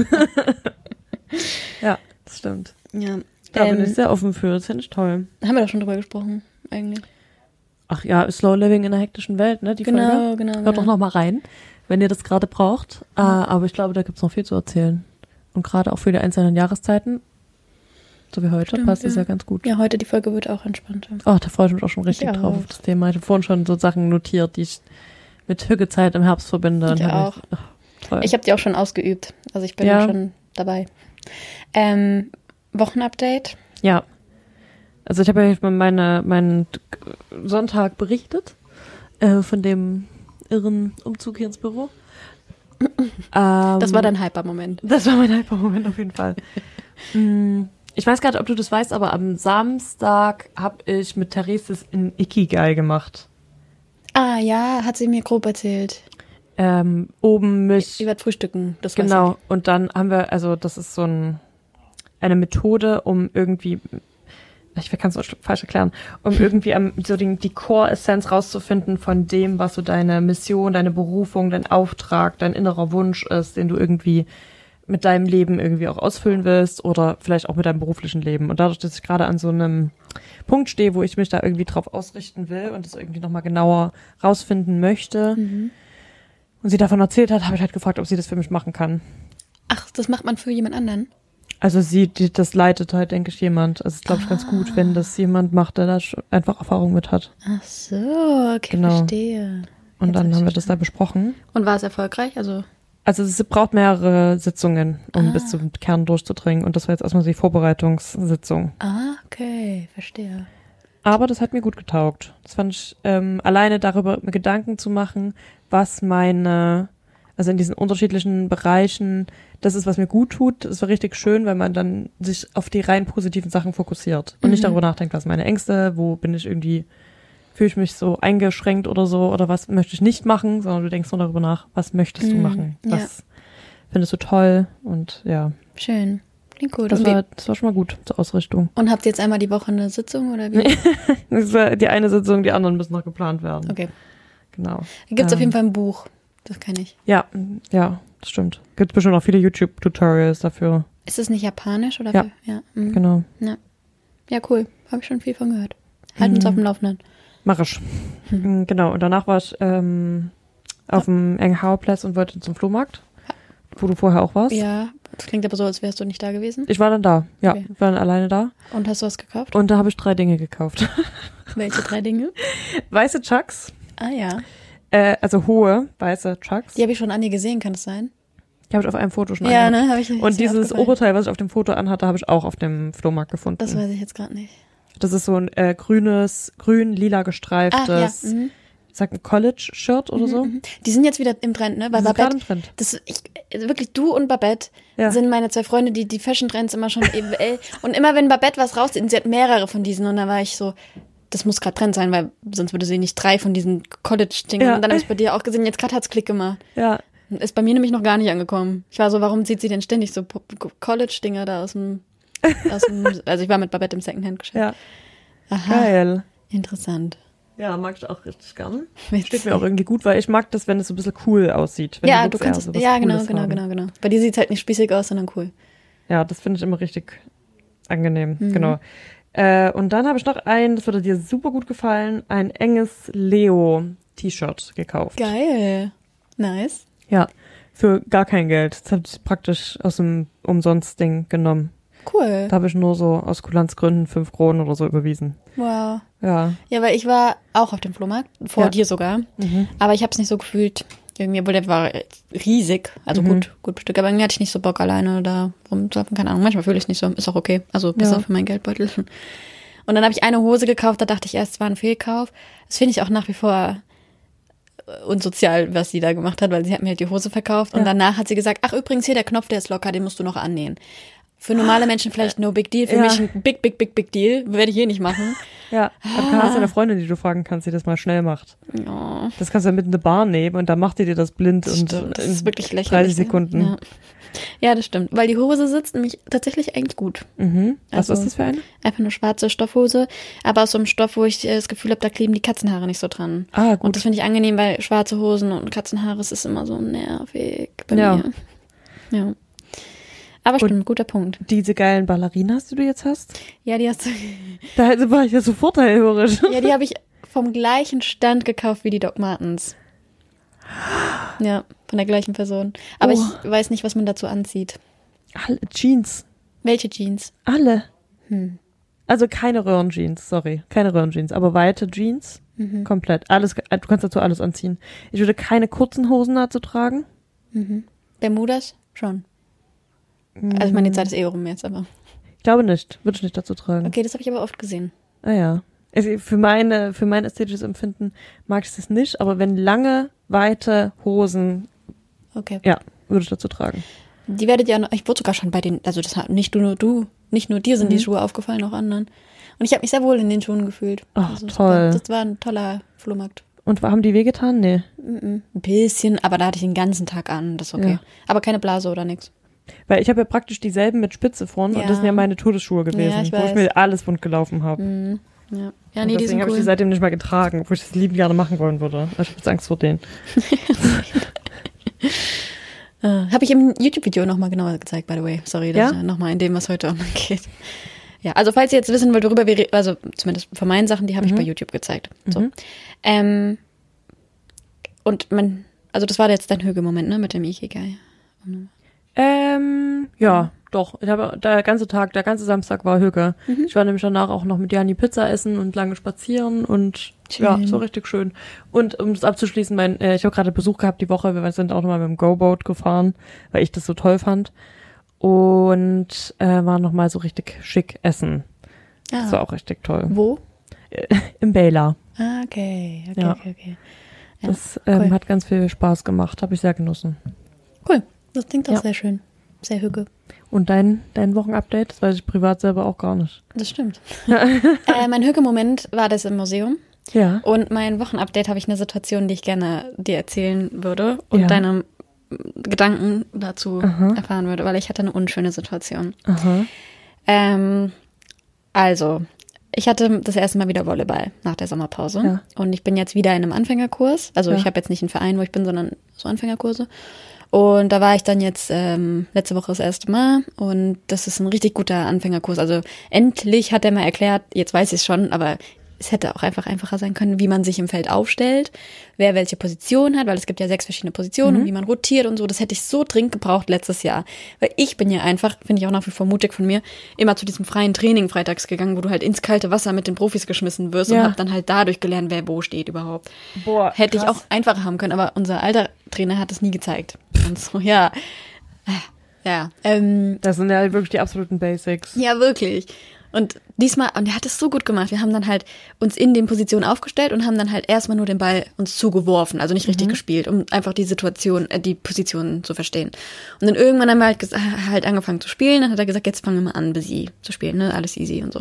Ja, das stimmt. Ja, da bin ich sehr offen für, das finde ich toll. Haben wir doch schon drüber gesprochen, eigentlich. Ach ja, Slow Living in einer hektischen Welt, ne? Die Folge. Genau. Hört doch noch mal rein, wenn ihr das gerade braucht. Aber ich glaube, da gibt's noch viel zu erzählen. Und gerade auch für die einzelnen Jahreszeiten, so wie heute, passt es ja ganz gut. Ja, heute die Folge wird auch entspannter. Oh, da freue ich mich auch schon richtig drauf auf das Thema. Ich habe vorhin schon so Sachen notiert, die ich mit Hüggezeit im Herbst verbinde. Ich auch. Ich habe die auch schon ausgeübt. Also ich bin schon dabei. Wochenupdate? Ja. Also ich habe ja meinen Sonntag berichtet von dem irren Umzug hier ins Büro. Das war dein Hyper-Moment. Das war mein Hyper-Moment auf jeden Fall. Ich weiß gar nicht, ob du das weißt, aber am Samstag habe ich mit Theresis in Ikigai gemacht. Ah ja, hat sie mir grob erzählt. Oben mich... Ihr werdet frühstücken, das genau, weiß ich. Und dann haben wir, also das ist so eine Methode, um irgendwie... Ich kann es falsch erklären, um irgendwie die Core-Essenz rauszufinden von dem, was so deine Mission, deine Berufung, dein Auftrag, dein innerer Wunsch ist, den du irgendwie mit deinem Leben irgendwie auch ausfüllen willst oder vielleicht auch mit deinem beruflichen Leben. Und dadurch, dass ich gerade an so einem Punkt stehe, wo ich mich da irgendwie drauf ausrichten will und das irgendwie nochmal genauer rausfinden möchte und sie davon erzählt hat, habe ich halt gefragt, ob sie das für mich machen kann. Ach, das macht man für jemand anderen? Also das leitet halt, denke ich, jemand. Also es ist, glaube ich, ganz gut, wenn das jemand macht, der da einfach Erfahrung mit hat. Ach so, okay, verstehe. Und dann haben wir das da besprochen. Und war es erfolgreich? Also es braucht mehrere Sitzungen, um bis zum Kern durchzudringen. Und das war jetzt erstmal die Vorbereitungssitzung. Ah, okay, verstehe. Aber das hat mir gut getaugt. Das fand ich, alleine darüber mir Gedanken zu machen, was also in diesen unterschiedlichen Bereichen, das ist, was mir gut tut. Das war richtig schön, weil man dann sich auf die rein positiven Sachen fokussiert und nicht darüber nachdenkt, was sind meine Ängste, wo bin ich irgendwie, fühle ich mich so eingeschränkt oder so, oder was möchte ich nicht machen, sondern du denkst nur darüber nach, was möchtest du machen, was findest du toll und ja. Schön, klingt gut. Das war schon mal gut zur Ausrichtung. Und habt ihr jetzt einmal die Woche eine Sitzung oder wie? Das war die eine Sitzung, die anderen müssen noch geplant werden. Okay. Genau. Da gibt es auf jeden Fall ein Buch. Das kenne ich. Ja, das stimmt. Gibt bestimmt auch viele YouTube-Tutorials dafür. Ist das nicht japanisch oder? Ja, genau. Ja, cool. Habe ich schon viel von gehört. Halt uns auf dem Laufenden. Mach ich. Genau, und danach war ich auf dem Enghauer Platz und wollte zum Flohmarkt, wo du vorher auch warst. Ja, das klingt aber so, als wärst du nicht da gewesen. Ich war dann da, ja. Okay. Ich war dann alleine da. Und hast du was gekauft? Und da habe ich 3 Dinge gekauft. Welche 3 Dinge? Weiße Chucks. Ah ja. Also hohe weiße Chucks. Die habe ich schon an dir gesehen, kann das sein? Die habe ich auf einem Foto schon Ja, angehabt. ne? Habe ich. Und dieses Oberteil, was ich auf dem Foto anhatte, habe ich auch auf dem Flohmarkt gefunden. Das weiß ich jetzt gerade nicht. Das ist so ein grün-lila gestreiftes, sagt ein College-Shirt oder so. Die sind jetzt wieder im Trend, ne? Weil die Babette, sind gerade im Trend. wirklich du und Babette sind meine 2 Freunde, die Fashion-Trends immer schon und immer wenn Babette was rauszieht, und sie hat mehrere von diesen und dann war ich so, das muss gerade Trend sein, weil sonst würde sie nicht 3 von diesen College-Dingen. Ja. Und dann habe ich bei dir auch gesehen, jetzt gerade hat's Klick gemacht. Ja. Ist bei mir nämlich noch gar nicht angekommen. Ich war so, warum zieht sie denn ständig so College-Dinger da aus dem also ich war mit Babette im Secondhand-Geschäft. Ja. Aha. Geil. Interessant. Ja, mag ich auch richtig gern. Steht mir auch irgendwie gut, weil ich mag das, wenn es so ein bisschen cool aussieht. Wenn Ja, die du kannst so es. Ja, genau. haben. Bei dir sieht's halt nicht spießig aus, sondern cool. Ja, das finde ich immer richtig angenehm. Genau. Und dann habe ich noch das würde dir super gut gefallen, ein enges Leo-T-Shirt gekauft. Geil. Nice. Ja, für gar kein Geld. Das habe ich praktisch aus dem Umsonst-Ding genommen. Cool. Da habe ich nur so aus Kulanzgründen 5 Kronen oder so überwiesen. Wow. Ja. Ja, weil ich war auch auf dem Flohmarkt, vor dir sogar. Aber ich habe es nicht so gefühlt, irgendwie, obwohl der war riesig, also gut bestückt. Aber irgendwie hatte ich nicht so Bock, alleine da rumzulaufen. Keine Ahnung, manchmal fühle ich es nicht so. Ist auch okay. Also besser für meinen Geldbeutel. Und dann habe ich eine Hose gekauft, da dachte ich erst, es war ein Fehlkauf. Das finde ich auch nach wie vor unsozial, was sie da gemacht hat, weil sie hat mir halt die Hose verkauft. Und danach hat sie gesagt, ach übrigens, hier der Knopf, der ist locker, den musst du noch annähen. Für normale Menschen vielleicht no big deal, für mich ein big deal, werde ich nicht machen. Ja, aber du hast ja eine Freundin, die du fragen kannst, die das mal schnell macht. Ja. Das kannst du ja mit in eine Bar nehmen und dann macht die dir das blind Das und stimmt, das ist wirklich lächerlich. 30 Sekunden. Ja, das stimmt, weil die Hose sitzt nämlich tatsächlich eigentlich gut. Was ist das für eine? Einfach eine schwarze Stoffhose, aber aus so einem Stoff, wo ich das Gefühl habe, da kleben die Katzenhaare nicht so dran. Ah, gut. Und das finde ich angenehm, weil schwarze Hosen und Katzenhaare, es ist immer so nervig bei mir. Ja. Aber stimmt, guter Punkt. Diese geilen Ballerinas, die du jetzt hast? Ja, die hast du. Da war ich ja sofort hellhörig. Ja, die habe ich vom gleichen Stand gekauft wie die Doc Martens. Ja, von der gleichen Person. Aber ich weiß nicht, was man dazu anzieht. Alle Jeans. Welche Jeans? Alle. Also keine Röhrenjeans, sorry. Keine Röhrenjeans, aber weite Jeans. Komplett. Alles, du kannst dazu alles anziehen. Ich würde keine kurzen Hosen dazu tragen. Bermudas? Schon. Also ich meine, die Zeit ist eh rum jetzt, aber. Ich glaube nicht. Würde ich nicht dazu tragen. Okay, das habe ich aber oft gesehen. Ah ja. Also für mein ästhetisches Empfinden mag ich das nicht, aber wenn lange, weite Hosen, ja, würde ich dazu tragen. Die werdet ja noch, ich wurde sogar schon bei den, also das hat nicht nur dir sind die Schuhe aufgefallen, auch anderen. Und ich habe mich sehr wohl in den Schuhen gefühlt. Ach, also toll. Das war ein toller Flohmarkt. Und haben die wehgetan? Nee. Ein bisschen, aber da hatte ich den ganzen Tag an, das ist okay. Ja. Aber keine Blase oder nix. Weil ich habe ja praktisch dieselben mit Spitze vorne und das sind ja meine Todesschuhe gewesen, wo ich mir alles wund gelaufen habe. Ja, nee, und deswegen habe ich die seitdem nicht mehr getragen, wo ich das liebend gerne machen wollen würde. Also ich habe jetzt Angst vor denen. Habe ich im YouTube-Video nochmal genauer gezeigt, by the way. Sorry, das ist nochmal in dem, was heute online geht. Ja, also falls ihr jetzt wissen wollt, worüber wir also zumindest von meinen Sachen, die habe ich bei YouTube gezeigt. So. Und also das war jetzt dein Hügelmoment, ne, mit dem Ikigai. Ja, doch. Ich habe der ganze Samstag war Hüge. Ich war nämlich danach auch noch mit Jani Pizza essen und lange spazieren und ja, so richtig schön. Und um das abzuschließen, ich habe gerade Besuch gehabt die Woche. Wir sind auch nochmal mit dem Go-Boat gefahren, weil ich das so toll fand. Und waren nochmal so richtig schick essen. Das war auch richtig toll. Wo? Im Baylor. Ah, okay. Ja. Das cool. Hat ganz viel Spaß gemacht. Habe ich sehr genossen. Cool. Das klingt auch sehr schön. Sehr hüge. Und dein Wochenupdate? Das weiß ich privat selber auch gar nicht. Das stimmt. Mein Hüge-Moment war das im Museum. Ja. Und mein Wochenupdate habe ich eine Situation, die ich gerne dir erzählen würde und deine Gedanken dazu erfahren würde, weil ich hatte eine unschöne Situation. Also, ich hatte das erste Mal wieder Volleyball nach der Sommerpause und ich bin jetzt wieder in einem Anfängerkurs. Also ich habe jetzt nicht einen Verein, wo ich bin, sondern so Anfängerkurse. Und da war ich dann jetzt letzte Woche das erste Mal und das ist ein richtig guter Anfängerkurs. Also endlich hat er mal erklärt, jetzt weiß ich es schon, aber es hätte auch einfacher sein können, wie man sich im Feld aufstellt, wer welche Position hat, weil es gibt ja 6 verschiedene Positionen und wie man rotiert und so. Das hätte ich so dringend gebraucht letztes Jahr. Weil ich bin ja einfach, finde ich auch nach wie vor mutig von mir, immer zu diesem freien Training freitags gegangen, wo du halt ins kalte Wasser mit den Profis geschmissen wirst und hab dann halt dadurch gelernt, wer wo steht überhaupt. Boah, hätte ich auch einfacher haben können, aber unser alter Trainer hat es nie gezeigt. Und so, ja. Das sind ja wirklich die absoluten Basics. Ja, wirklich. Und diesmal, und er hat es so gut gemacht, wir haben dann halt uns in den Positionen aufgestellt und haben dann halt erstmal nur den Ball uns zugeworfen, also nicht richtig gespielt, um einfach die Positionen zu verstehen. Und dann irgendwann haben wir halt angefangen zu spielen, dann hat er gesagt, jetzt fangen wir mal an, busy zu spielen, ne, alles easy und so.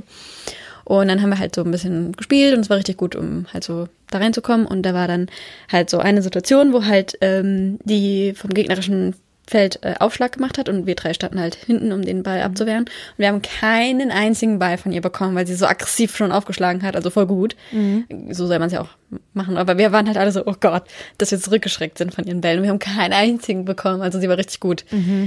Und dann haben wir halt so ein bisschen gespielt und es war richtig gut, um halt so da reinzukommen. Und da war dann halt so eine Situation, wo halt die vom gegnerischen Feld Aufschlag gemacht hat und wir 3 standen halt hinten, um den Ball abzuwehren. Und wir haben keinen einzigen Ball von ihr bekommen, weil sie so aggressiv schon aufgeschlagen hat, also voll gut. So soll man es ja auch machen. Aber wir waren halt alle so, oh Gott, dass wir zurückgeschreckt sind von ihren Bällen. Und wir haben keinen einzigen bekommen, also sie war richtig gut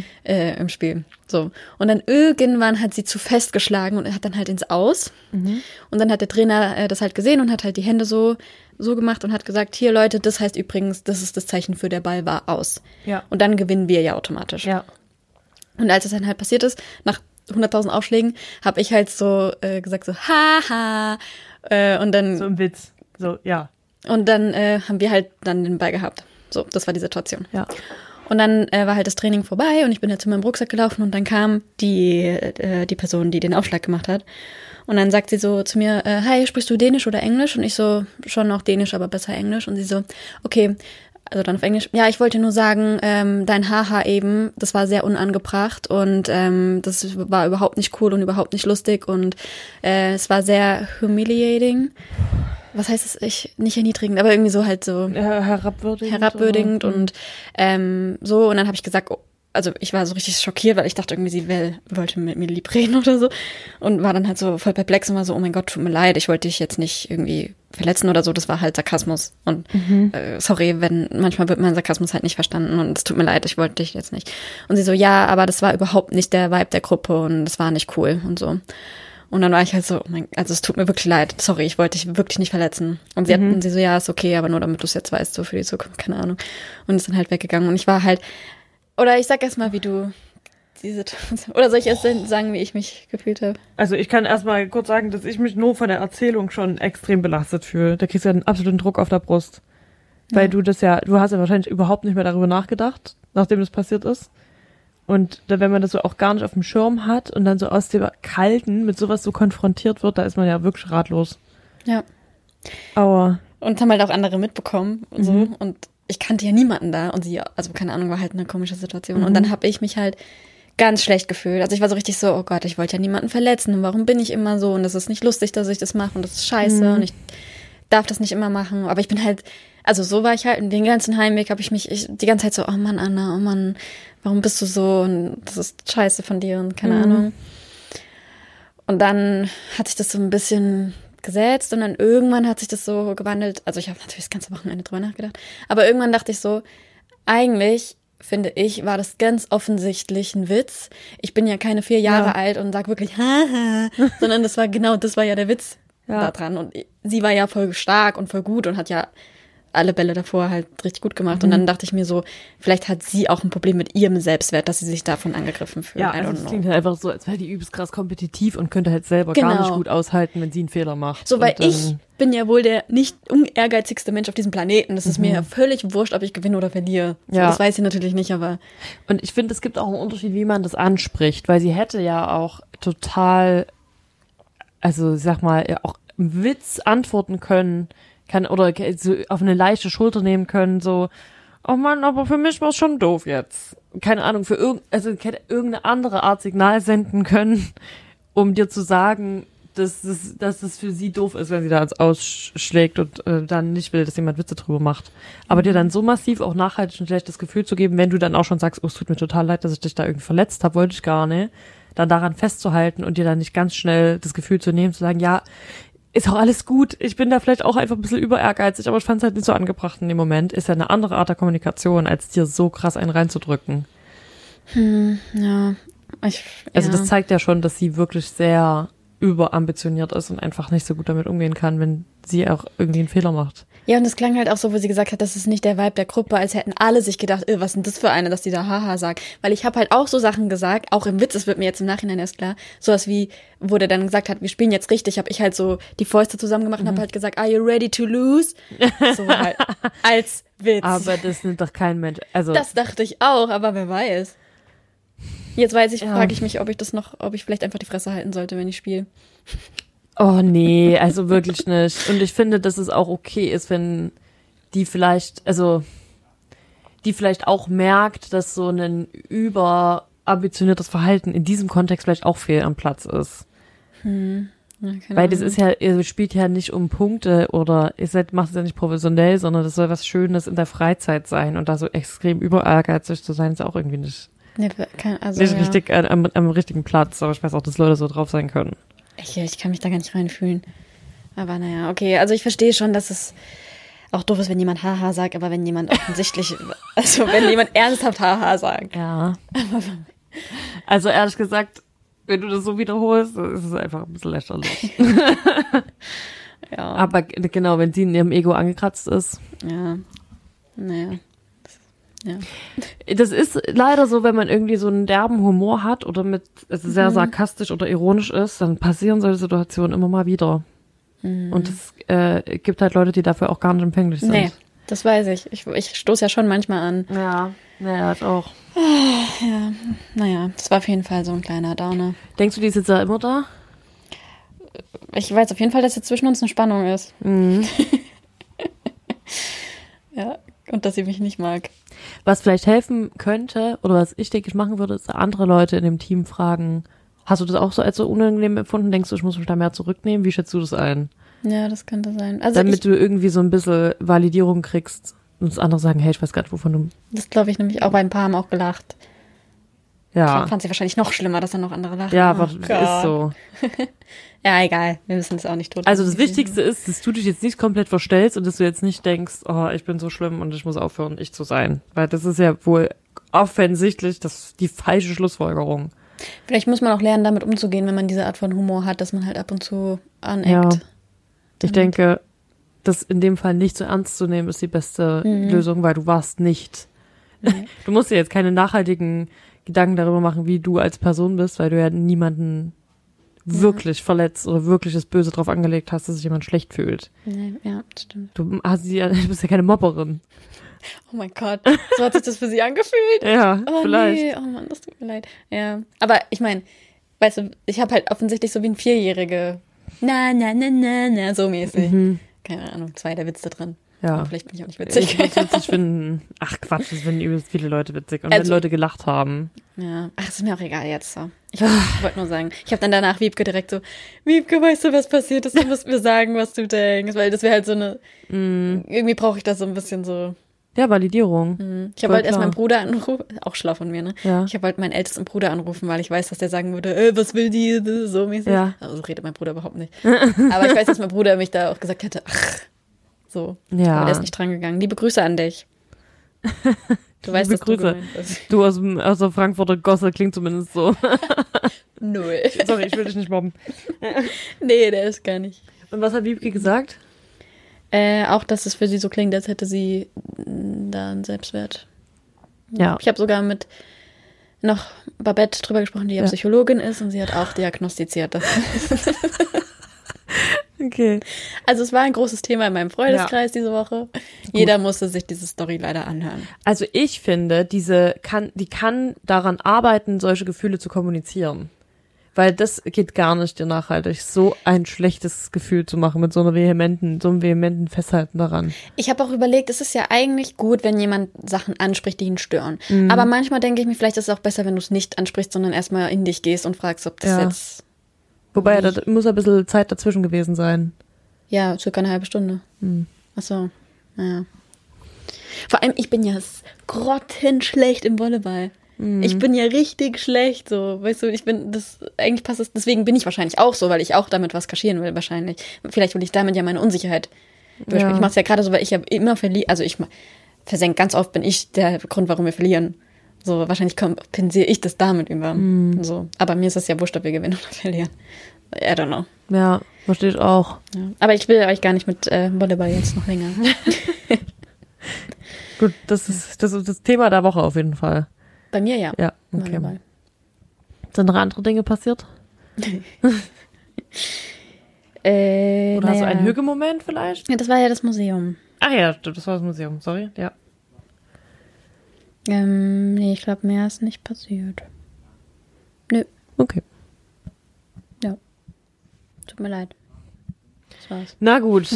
im Spiel. So. Und dann irgendwann hat sie zu fest geschlagen und hat dann halt ins Aus. Und dann hat der Trainer das halt gesehen und hat halt die Hände so gemacht und hat gesagt, hier Leute, das heißt übrigens, das ist das Zeichen für der Ball war aus. Ja. Und dann gewinnen wir ja automatisch. Ja. Und als es dann halt passiert ist, nach 100.000 Aufschlägen, habe ich halt so gesagt so, haha. Und dann so im Witz. So, ja. Und dann haben wir halt dann den Ball gehabt. So, das war die Situation. Ja. Und dann war halt das Training vorbei und ich bin halt zu meinem Rucksack gelaufen und dann kam die Person, die den Aufschlag gemacht hat. Und dann sagt sie so zu mir, hi, sprichst du Dänisch oder Englisch? Und ich so, schon noch Dänisch, aber besser Englisch. Und sie so, okay, also dann auf Englisch. Ja, ich wollte nur sagen, dein Haha eben, das war sehr unangebracht und das war überhaupt nicht cool und überhaupt nicht lustig und es war sehr humiliating. Was heißt es? Nicht erniedrigend, aber irgendwie so halt so herabwürdigend und so. Und dann habe ich gesagt, also ich war so richtig schockiert, weil ich dachte irgendwie, sie wollte mit mir lieb reden oder so und war dann halt so voll perplex und war so, oh mein Gott, tut mir leid, ich wollte dich jetzt nicht irgendwie verletzen oder so, das war halt Sarkasmus und sorry, manchmal wird mein Sarkasmus halt nicht verstanden und es tut mir leid, ich wollte dich jetzt nicht. Und sie so, ja, aber das war überhaupt nicht der Vibe der Gruppe und das war nicht cool und so. Und dann war ich halt so, also es tut mir wirklich leid, sorry, ich wollte dich wirklich nicht verletzen. Und sie so, ja, ist okay, aber nur damit du es jetzt weißt, so für die Zukunft, keine Ahnung. Und ist dann halt weggegangen und ich war halt, oder ich sag erst mal, wie du diese, oder soll ich erst sagen, wie ich mich gefühlt habe? Also ich kann erst mal kurz sagen, dass ich mich nur von der Erzählung schon extrem belastet fühle. Da kriegst du ja einen absoluten Druck auf der Brust. Weil du hast ja wahrscheinlich überhaupt nicht mehr darüber nachgedacht, nachdem das passiert ist. Und wenn man das so auch gar nicht auf dem Schirm hat und dann so aus dem Kalten mit sowas so konfrontiert wird, da ist man ja wirklich ratlos. Ja. Aber. Und haben halt auch andere mitbekommen und so. Und ich kannte ja niemanden da und sie, also keine Ahnung, war halt eine komische Situation. Und dann habe ich mich halt ganz schlecht gefühlt. Also ich war so richtig so, oh Gott, ich wollte ja niemanden verletzen und warum bin ich immer so und das ist nicht lustig, dass ich das mache und das ist scheiße und ich darf das nicht immer machen. Aber ich bin halt, also so war ich halt, und den ganzen Heimweg habe ich mich die ganze Zeit so, oh Mann, Anna, oh Mann, warum bist du so und das ist scheiße von dir und keine Ahnung. Und dann hat sich das so ein bisschen gesetzt und dann irgendwann hat sich das so gewandelt. Also ich habe natürlich das ganze Wochenende drüber nachgedacht. Aber irgendwann dachte ich so, eigentlich finde ich, war das ganz offensichtlich ein Witz. Ich bin ja keine 4 Jahre alt und sag wirklich, haha, sondern das war ja der Witz da dran. Und sie war ja voll stark und voll gut und hat ja alle Bälle davor halt richtig gut gemacht. Und dann dachte ich mir so, vielleicht hat sie auch ein Problem mit ihrem Selbstwert, dass sie sich davon angegriffen fühlt. Ja, also das klingt halt einfach so, als wäre die übelst krass kompetitiv und könnte halt selber gar nicht gut aushalten, wenn sie einen Fehler macht. So, weil ich bin ja wohl der nicht unehrgeizigste Mensch auf diesem Planeten. Das ist mir ja völlig wurscht, ob ich gewinne oder verliere. So, das weiß sie natürlich nicht, aber... Und ich finde, es gibt auch einen Unterschied, wie man das anspricht, weil sie hätte ja auch total, also sag mal, auch im Witz antworten können, oder so auf eine leichte Schulter nehmen können, so, oh Mann, aber für mich war es schon doof jetzt. Keine Ahnung, hätte irgendeine andere Art Signal senden können, um dir zu sagen, dass es für sie doof ist, wenn sie da ausschlägt und dann nicht will, dass jemand Witze drüber macht. Aber dir dann so massiv auch nachhaltig ein schlechtes Gefühl zu geben, wenn du dann auch schon sagst, oh, es tut mir total leid, dass ich dich da irgendwie verletzt habe, wollte ich gar nicht, dann daran festzuhalten und dir dann nicht ganz schnell das Gefühl zu nehmen, zu sagen, ja, ist auch alles gut. Ich bin da vielleicht auch einfach ein bisschen über ehrgeizig, aber ich fand es halt nicht so angebracht in dem Moment. Ist ja eine andere Art der Kommunikation, als dir so krass einen reinzudrücken. Ja. Also das zeigt ja schon, dass sie wirklich sehr überambitioniert ist und einfach nicht so gut damit umgehen kann, wenn sie auch irgendwie einen Fehler macht. Ja, und es klang halt auch so, wo sie gesagt hat, das ist nicht der Vibe der Gruppe, als hätten alle sich gedacht, was ist denn das für eine, dass die da haha sagt. Weil ich habe halt auch so Sachen gesagt, auch im Witz, es wird mir jetzt im Nachhinein erst klar, sowas wie, wo der dann gesagt hat, wir spielen jetzt richtig, habe ich halt so die Fäuste zusammen gemacht und habe halt gesagt, are you ready to lose? So halt, als Witz. Aber das nimmt doch kein Mensch. Also das dachte ich auch, aber wer weiß. Jetzt frage ich mich, ob ich vielleicht einfach die Fresse halten sollte, wenn ich spiele. Oh nee, also wirklich nicht. Und ich finde, dass es auch okay ist, wenn die vielleicht auch merkt, dass so ein überambitioniertes Verhalten in diesem Kontext vielleicht auch fehl am Platz ist. Ja, weil das ist ja, ihr spielt ja nicht um Punkte oder macht es ja nicht professionell, sondern das soll was Schönes in der Freizeit sein und da so extrem über ehrgeizig zu sein, ist auch irgendwie nicht richtig am richtigen Platz, aber ich weiß auch, dass Leute so drauf sein können. Ich kann mich da gar nicht reinfühlen. Aber naja, okay, also ich verstehe schon, dass es auch doof ist, wenn jemand Haha sagt, aber wenn jemand offensichtlich, also wenn jemand ernsthaft Haha sagt. Ja. Also ehrlich gesagt, wenn du das so wiederholst, ist es einfach ein bisschen lächerlich. Ja. Aber genau, wenn sie in ihrem Ego angekratzt ist. Ja. Naja. Ja. Das ist leider so, wenn man irgendwie so einen derben Humor hat oder sehr sarkastisch oder ironisch ist, dann passieren solche Situationen immer mal wieder. Und es gibt halt Leute, die dafür auch gar nicht empfänglich sind. Nee, das weiß ich. Ich stoße ja schon manchmal an. Ja, das auch. Ja, naja, das war auf jeden Fall so ein kleiner Downer. Denkst du, die ist jetzt da immer da? Ich weiß auf jeden Fall, dass jetzt zwischen uns eine Spannung ist. Ja, und dass sie mich nicht mag. Was vielleicht helfen könnte, oder was ich denke, ich machen würde, ist andere Leute in dem Team fragen, hast du das auch so als so unangenehm empfunden? Denkst du, ich muss mich da mehr zurücknehmen? Wie schätzt du das ein? Ja, das könnte sein. Also damit du irgendwie so ein bisschen Validierung kriegst und das andere sagen, hey, ich weiß gar nicht, wovon du... Das glaube ich nämlich auch, weil ein paar haben auch gelacht. Ja. Ich fand sie wahrscheinlich noch schlimmer, dass dann noch andere lachen. Ja, aber ist so. Ja, egal. Wir müssen es auch nicht tot. Also das Wichtigste ist, dass du dich jetzt nicht komplett verstellst und dass du jetzt nicht denkst, oh, ich bin so schlimm und ich muss aufhören, ich zu sein. Weil das ist ja wohl offensichtlich die falsche Schlussfolgerung. Vielleicht muss man auch lernen, damit umzugehen, wenn man diese Art von Humor hat, dass man halt ab und zu aneckt. Ja. Ich denke, das in dem Fall nicht so ernst zu nehmen, ist die beste Lösung, weil du warst nicht. Nee. Du musst dir jetzt keine nachhaltigen Gedanken darüber machen, wie du als Person bist, weil du ja niemanden wirklich verletzt oder wirklich das Böse drauf angelegt hast, dass sich jemand schlecht fühlt. Nee, ja, stimmt. Du bist ja keine Mobberin. Oh mein Gott, so hat sich das für sie angefühlt? Ja, vielleicht. Nee. Oh Mann, das tut mir leid. Ja, aber ich meine, weißt du, ich habe halt offensichtlich so wie ein Vierjährige na, so mäßig. Keine Ahnung, 2 der Witze drin. Ja. Aber vielleicht bin ich auch nicht witzig. Ich würde es witzig finden. Ach Quatsch, das finden übelst viele Leute witzig. Und wenn Leute gelacht haben. Ja, ach, ist mir auch egal jetzt so. Ich wollte nur sagen, ich habe dann danach Wiebke direkt so, Wiebke, weißt du, was passiert ist? Du musst mir sagen, was du denkst. Weil das wäre halt so eine, irgendwie brauche ich das so ein bisschen so. Ja, Validierung. Ich habe halt erst meinen Bruder anrufen, auch schlau von mir, ne? Ja. Ich habe halt meinen ältesten Bruder anrufen, weil ich weiß, dass der sagen würde, was will die, so mäßig. Ja. Also redet mein Bruder überhaupt nicht. Aber ich weiß, dass mein Bruder mich da auch gesagt hätte, ach, so. Ja. Aber der ist nicht dran gegangen. Liebe Grüße an dich. Du weißt, dass du Grüße. gemeint bist. Du aus der Frankfurter Gosse klingt zumindest so. Null. Sorry, ich will dich nicht mobben. Nee, der ist gar nicht. Und was hat Wiebke gesagt? Auch, dass es für sie so klingt, als hätte sie da einen Selbstwert. Ja. Ich habe sogar mit noch Babette drüber gesprochen, die ja Psychologin ist, und sie hat auch diagnostiziert. Dass Okay. Also es war ein großes Thema in meinem Freundeskreis diese Woche. Jeder musste sich diese Story leider anhören. Also ich finde, die kann daran arbeiten, solche Gefühle zu kommunizieren. Weil das geht gar nicht dir nachhaltig, so ein schlechtes Gefühl zu machen mit so einem vehementen Festhalten daran. Ich habe auch überlegt, es ist ja eigentlich gut, wenn jemand Sachen anspricht, die ihn stören. Aber manchmal denke ich mir, vielleicht ist es auch besser, wenn du es nicht ansprichst, sondern erstmal in dich gehst und fragst, ob das jetzt... Wobei, da muss ein bisschen Zeit dazwischen gewesen sein. Ja, circa eine halbe Stunde. Ach so, naja. Vor allem, ich bin ja grottenschlecht im Volleyball. Ich bin ja richtig schlecht, so, weißt du, eigentlich passt es, deswegen bin ich wahrscheinlich auch so, weil ich auch damit was kaschieren will, wahrscheinlich. Vielleicht will ich damit ja meine Unsicherheit überspielen. Ich mache es ja gerade so, weil ich ja immer verliere, also ich versenke ganz oft, bin ich der Grund, warum wir verlieren. So, wahrscheinlich kompensiere ich das damit über. So. Aber mir ist es ja wurscht, ob wir gewinnen oder verlieren. I don't know. Ja, verstehe ich auch. Ja. Aber ich will euch gar nicht mit Volleyball jetzt noch länger. Gut, das ist das Thema der Woche auf jeden Fall. Bei mir ja. Ja, okay. Volleyball. Sind noch andere Dinge passiert? Oder hast du einen Hüge-Moment vielleicht? Ja, das war ja das Museum. Ach ja, das war das Museum, sorry, ja. Nee, ich glaube, mehr ist nicht passiert. Nö. Okay. Ja. Tut mir leid. Das war's. Na gut.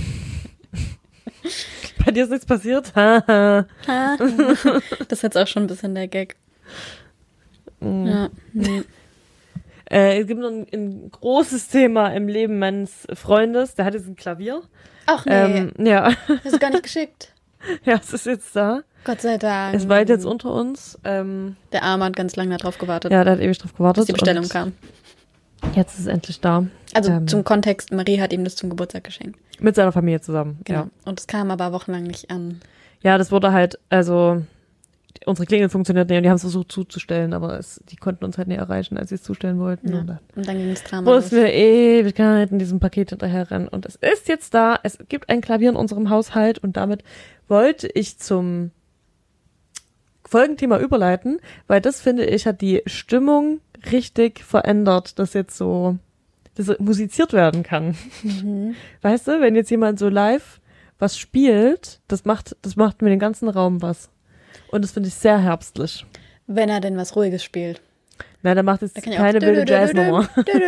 Bei dir ist nichts passiert? Das ist jetzt auch schon ein bisschen der Gag. Ja. Nee. Es gibt noch ein großes Thema im Leben meines Freundes. Der hat jetzt ein Klavier. Ach nee. Ja. Hast du gar nicht geschickt? Ja, es ist jetzt da. Gott sei Dank. Es weilt jetzt unter uns. Der Arme hat ganz lange darauf gewartet. Ja, der hat ewig drauf gewartet. Bis die Bestellung kam. Jetzt ist es endlich da. Also zum Kontext, Marie hat ihm das zum Geburtstag geschenkt. Mit seiner Familie zusammen, genau. Ja. Und es kam aber wochenlang nicht an. Ja, das wurde halt, also unsere Klingel funktioniert nicht und die haben es versucht zuzustellen, aber die konnten uns halt nicht erreichen, als sie es zustellen wollten. Ja. Und dann ging es Drama mussten wir Ewigkeiten diesem Paket hinterher rennen. Und es ist jetzt da, es gibt ein Klavier in unserem Haushalt und damit wollte ich zum Folgenthema überleiten, weil das, finde ich, hat die Stimmung richtig verändert, dass jetzt so musiziert werden kann. Weißt du, wenn jetzt jemand so live was spielt, das macht mit dem ganzen Raum was. Und das finde ich sehr herbstlich. Wenn er denn was Ruhiges spielt. Na, der macht jetzt keine wilde Jazznummer.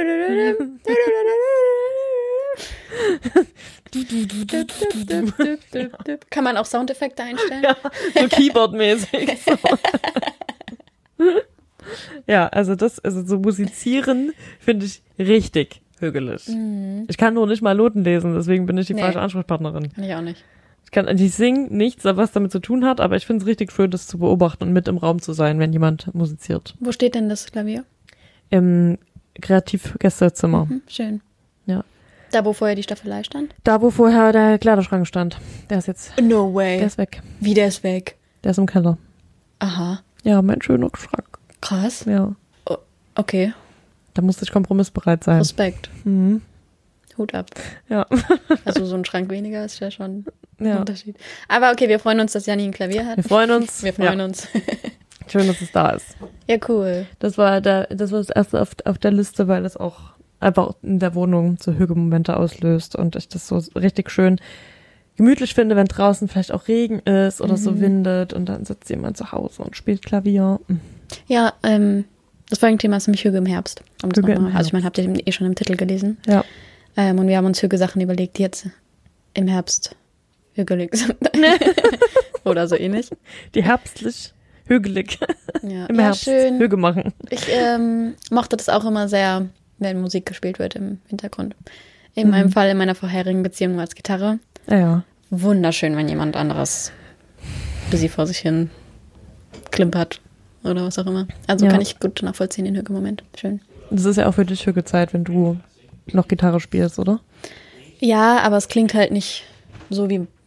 Kann man auch Soundeffekte einstellen? Ja, so Keyboard-mäßig. So. Ja, also so musizieren finde ich richtig hügelig. Ich kann nur nicht mal Noten lesen, deswegen bin ich die falsche Ansprechpartnerin. Kann ich auch nicht. Ich singe nichts, was damit zu tun hat, aber ich finde es richtig schön, das zu beobachten und mit im Raum zu sein, wenn jemand musiziert. Wo steht denn das Klavier? Im Kreativgästezimmer. Schön. Ja. Da, wo vorher die Staffelei stand? Da, wo vorher der Kleiderschrank stand. Der ist jetzt... No way. Der ist weg. Wie, der ist weg? Der ist im Keller. Aha. Ja, mein schöner Schrank. Krass. Ja. Oh, okay. Da musste ich kompromissbereit sein. Respekt. Hut ab. Ja. Also so ein Schrank weniger ist ja schon ein Unterschied. Aber okay, wir freuen uns, dass Janni ein Klavier hat. Wir freuen uns. Wir freuen uns. Schön, dass es da ist. Ja, cool. Das war das erste auf der Liste, weil es auch einfach in der Wohnung so Hügelmomente auslöst und ich das so richtig schön gemütlich finde, wenn draußen vielleicht auch Regen ist oder so windet und dann sitzt jemand zu Hause und spielt Klavier. Ja, das Folgenthema ist nämlich Hüge im Herbst. Also ich meine, habt ihr schon im Titel gelesen? Ja. Und wir haben uns Hüge-Sachen überlegt, die jetzt im Herbst hügelig sind. Oder so ähnlich. Die herbstlich hügelig. Ja. Im Herbst schön. Hüge machen. Ich mochte das auch immer sehr, wenn Musik gespielt wird im Hintergrund. In meinem Fall, in meiner vorherigen Beziehung als Gitarre. Ja. Wunderschön, wenn jemand anderes busy vor sich hin klimpert oder was auch immer. Also kann ich gut nachvollziehen, den Hüge-Moment. Schön. Das ist ja auch für dich Hüge-Zeit, wenn du noch Gitarre spielst, oder? Ja, aber es klingt halt nicht so wie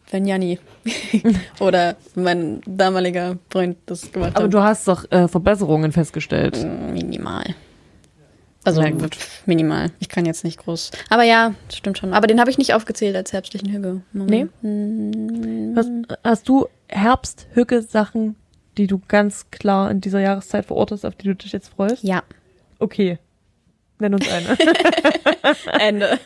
wenn Janni oder mein damaliger Freund das gemacht hat. Aber du hast doch Verbesserungen festgestellt. Minimal. Also minimal. Ich kann jetzt nicht groß. Aber ja, stimmt schon. Aber den habe ich nicht aufgezählt als herbstlichen Hügge. Nee? Hast du Herbst-Hügge-Sachen, die du ganz klar in dieser Jahreszeit verortest, auf die du dich jetzt freust? Ja. Okay. Nenn uns eine. Ende.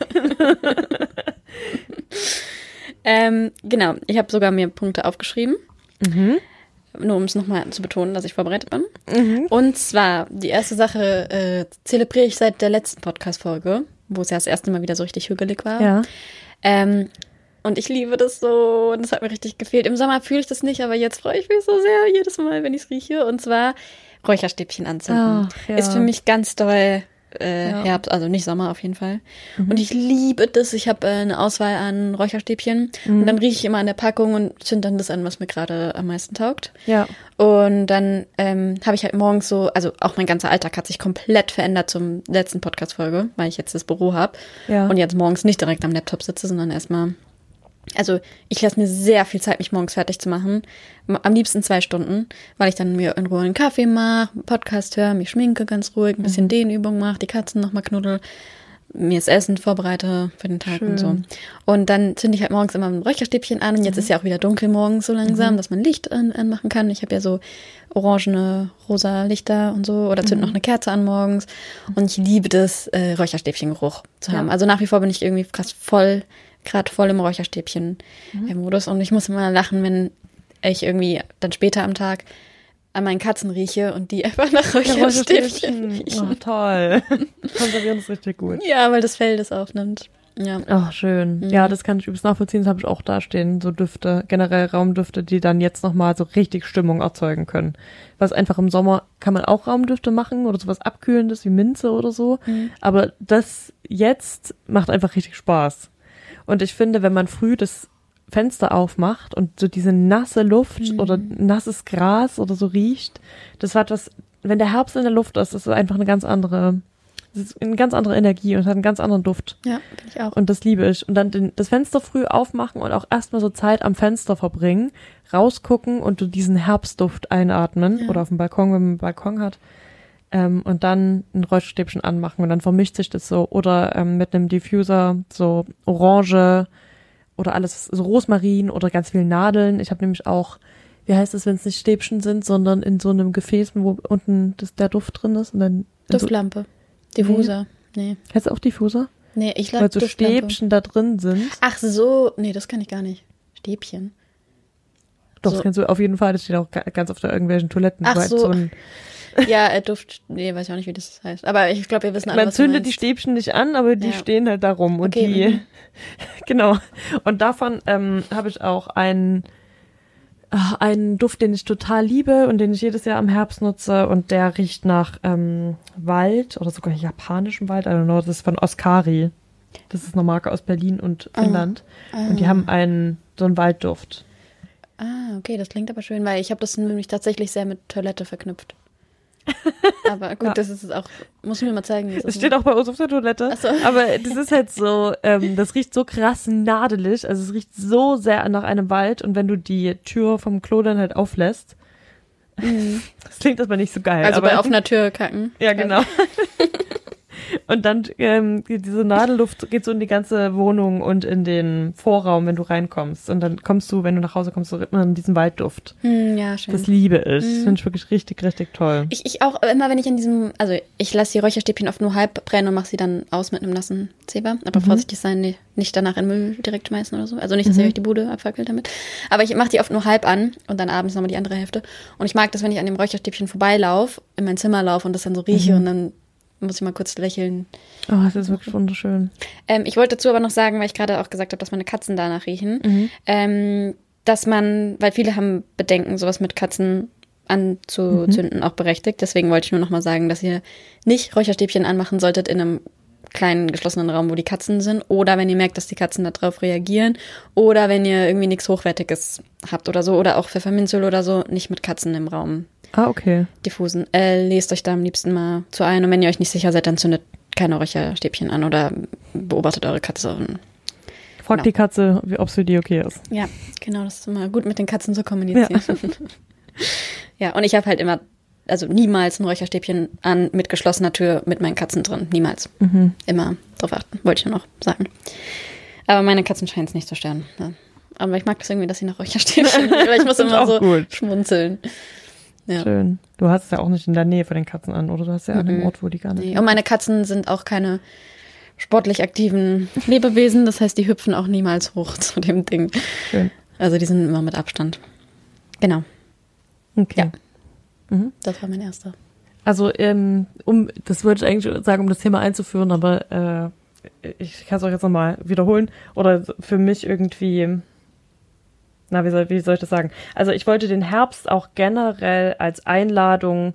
Genau. Ich habe sogar mir Punkte aufgeschrieben. Nur um es nochmal zu betonen, dass ich vorbereitet bin. Und zwar, die erste Sache zelebriere ich seit der letzten Podcast-Folge, wo es ja das erste Mal wieder so richtig hügelig war. Ja. Und ich liebe das so und das hat mir richtig gefehlt. Im Sommer fühle ich das nicht, aber jetzt freue ich mich so sehr jedes Mal, wenn ich es rieche. Und zwar Räucherstäbchen anzünden. Ach, ja. Ist für mich ganz doll Herbst, also nicht Sommer auf jeden Fall. Und ich liebe das. Ich habe eine Auswahl an Räucherstäbchen und dann rieche ich immer an der Packung und zünde dann das an, was mir gerade am meisten taugt. Ja. Und dann habe ich halt morgens so, also auch mein ganzer Alltag hat sich komplett verändert zum letzten Podcast-Folge, weil ich jetzt das Büro habe und jetzt morgens nicht direkt am Laptop sitze, sondern erstmal, also ich lasse mir sehr viel Zeit, mich morgens fertig zu machen. Am liebsten 2 Stunden, weil ich dann mir in Ruhe einen Kaffee mache, einen Podcast höre, mich schminke ganz ruhig, ein bisschen Dehnübungen mache, die Katzen nochmal knuddel, mir das Essen vorbereite für den Tag und so. Und dann zünde ich halt morgens immer ein Räucherstäbchen an und jetzt ist ja auch wieder dunkel morgens so langsam, dass man Licht anmachen kann. Ich habe ja so orangene, rosa Lichter und so oder zünde noch eine Kerze an morgens und ich liebe das, Räucherstäbchengeruch zu haben. Also nach wie vor bin ich irgendwie gerade voll im Räucherstäbchen-Modus und ich muss immer lachen, wenn ich irgendwie dann später am Tag an meinen Katzen rieche und die einfach nach Räucherstäbchen riechen. Oh, toll. Konservieren ist richtig gut. Ja, weil das Fell das aufnimmt. Ja. Ach, schön. Ja, das kann ich übrigens nachvollziehen. Das habe ich auch da stehen. So Düfte, generell Raumdüfte, die dann jetzt nochmal so richtig Stimmung erzeugen können. Was einfach im Sommer kann man auch Raumdüfte machen oder sowas Abkühlendes wie Minze oder so. Aber das jetzt macht einfach richtig Spaß. Und ich finde, wenn man früh das Fenster aufmacht und so diese nasse Luft oder nasses Gras oder so riecht, das hat was, wenn der Herbst in der Luft ist, das ist einfach eine ganz andere Energie und hat einen ganz anderen Duft. Ja, finde ich auch. Und das liebe ich. Und dann das Fenster früh aufmachen und auch erstmal so Zeit am Fenster verbringen, rausgucken und du diesen Herbstduft einatmen oder auf dem Balkon, wenn man einen Balkon hat. Und dann ein Räucherstäbchen anmachen und dann vermischt sich das so oder mit einem Diffuser so Orange oder alles so Rosmarin oder ganz viel Nadeln. Ich habe nämlich auch, wie heißt es, wenn es nicht Stäbchen sind, sondern in so einem Gefäß, wo unten der Duft drin ist und dann Duftlampe. Diffuser. Nee. Heißt es auch Diffuser? Nee, ich glaube weil so Stäbchen da drin sind. Ach so, nee, das kann ich gar nicht. Stäbchen. Doch, so. Das kennst du auf jeden Fall, das steht auch ganz oft auf irgendwelchen Toiletten. Ach so. ein ja, Duft, nee, weiß ich auch nicht, wie das heißt. Aber ich glaube, wir wissen alle, Man was du zündet die meinst. Stäbchen nicht an, aber die stehen halt da rum. Und okay, genau. Und davon habe ich auch einen Duft, den ich total liebe und den ich jedes Jahr im Herbst nutze. Und der riecht nach Wald oder sogar japanischem Wald. I don't know, das ist von Oskari. Das ist eine Marke aus Berlin und Finnland. Und die haben so einen Waldduft. Ah, okay, das klingt aber schön, weil ich habe das nämlich tatsächlich sehr mit Toilette verknüpft. Aber gut, das ist es auch, muss mir mal zeigen. Es steht auch bei uns auf der Toilette. Ach so. Aber das ist halt so, das riecht so krass nadelig, also es riecht so sehr nach einem Wald und wenn du die Tür vom Klo dann halt auflässt, das klingt aber nicht so geil. Also aber bei offener Tür kacken. Ja, genau. Und dann diese Nadelluft geht so in die ganze Wohnung und in den Vorraum, wenn du reinkommst. Und dann kommst du, wenn du nach Hause kommst, so in diesen Waldduft. Ja, schön. Das liebe ich. Das finde ich wirklich richtig, richtig toll. Ich auch immer, wenn ich also ich lasse die Räucherstäbchen oft nur halb brennen und mache sie dann aus mit einem nassen Zeber. Aber vorsichtig sein, nicht danach in Müll direkt schmeißen oder so. Also nicht, dass ihr euch die Bude abfackelt damit. Aber ich mache die oft nur halb an und dann abends nochmal die andere Hälfte. Und ich mag das, wenn ich an dem Räucherstäbchen vorbeilaufe, in mein Zimmer laufe und das dann so rieche und dann muss ich mal kurz lächeln. Oh, das ist wirklich wunderschön. Ich wollte dazu aber noch sagen, weil ich gerade auch gesagt habe, dass meine Katzen danach riechen, dass weil viele haben Bedenken, sowas mit Katzen anzuzünden, auch berechtigt. Deswegen wollte ich nur noch mal sagen, dass ihr nicht Räucherstäbchen anmachen solltet in einem kleinen geschlossenen Raum, wo die Katzen sind, oder wenn ihr merkt, dass die Katzen darauf reagieren, oder wenn ihr irgendwie nichts Hochwertiges habt oder so, oder auch Pfefferminzöl oder so, nicht mit Katzen im Raum. Ah, okay. Diffusen. Lest euch da am liebsten mal zu ein und wenn ihr euch nicht sicher seid, dann zündet keine Räucherstäbchen an oder beobachtet eure Katze. Frag die Katze, ob es für die okay ist. Ja, genau, das ist immer gut, mit den Katzen zu kommunizieren. Ja, und ich habe halt immer, also niemals ein Räucherstäbchen an mit geschlossener Tür mit meinen Katzen drin. Niemals. Immer drauf achten, wollte ich nur noch sagen. Aber meine Katzen scheinen es nicht zu stören. Ja. Aber ich mag das irgendwie, dass sie nach Räucherstäbchen, weil ich muss immer so schmunzeln. Ja. Schön. Du hast es ja auch nicht in der Nähe von den Katzen an, oder? Du hast ja an einem Ort, wo die gar nicht. Nee. Und meine Katzen sind auch keine sportlich aktiven Lebewesen. Das heißt, die hüpfen auch niemals hoch zu dem Ding. Schön. Also die sind immer mit Abstand. Genau. Okay. Ja. Das war mein erster. Also, das wollte ich eigentlich sagen, um das Thema einzuführen, aber ich kann es auch jetzt nochmal wiederholen. Oder für mich irgendwie, wie soll ich das sagen? Also ich wollte den Herbst auch generell als Einladung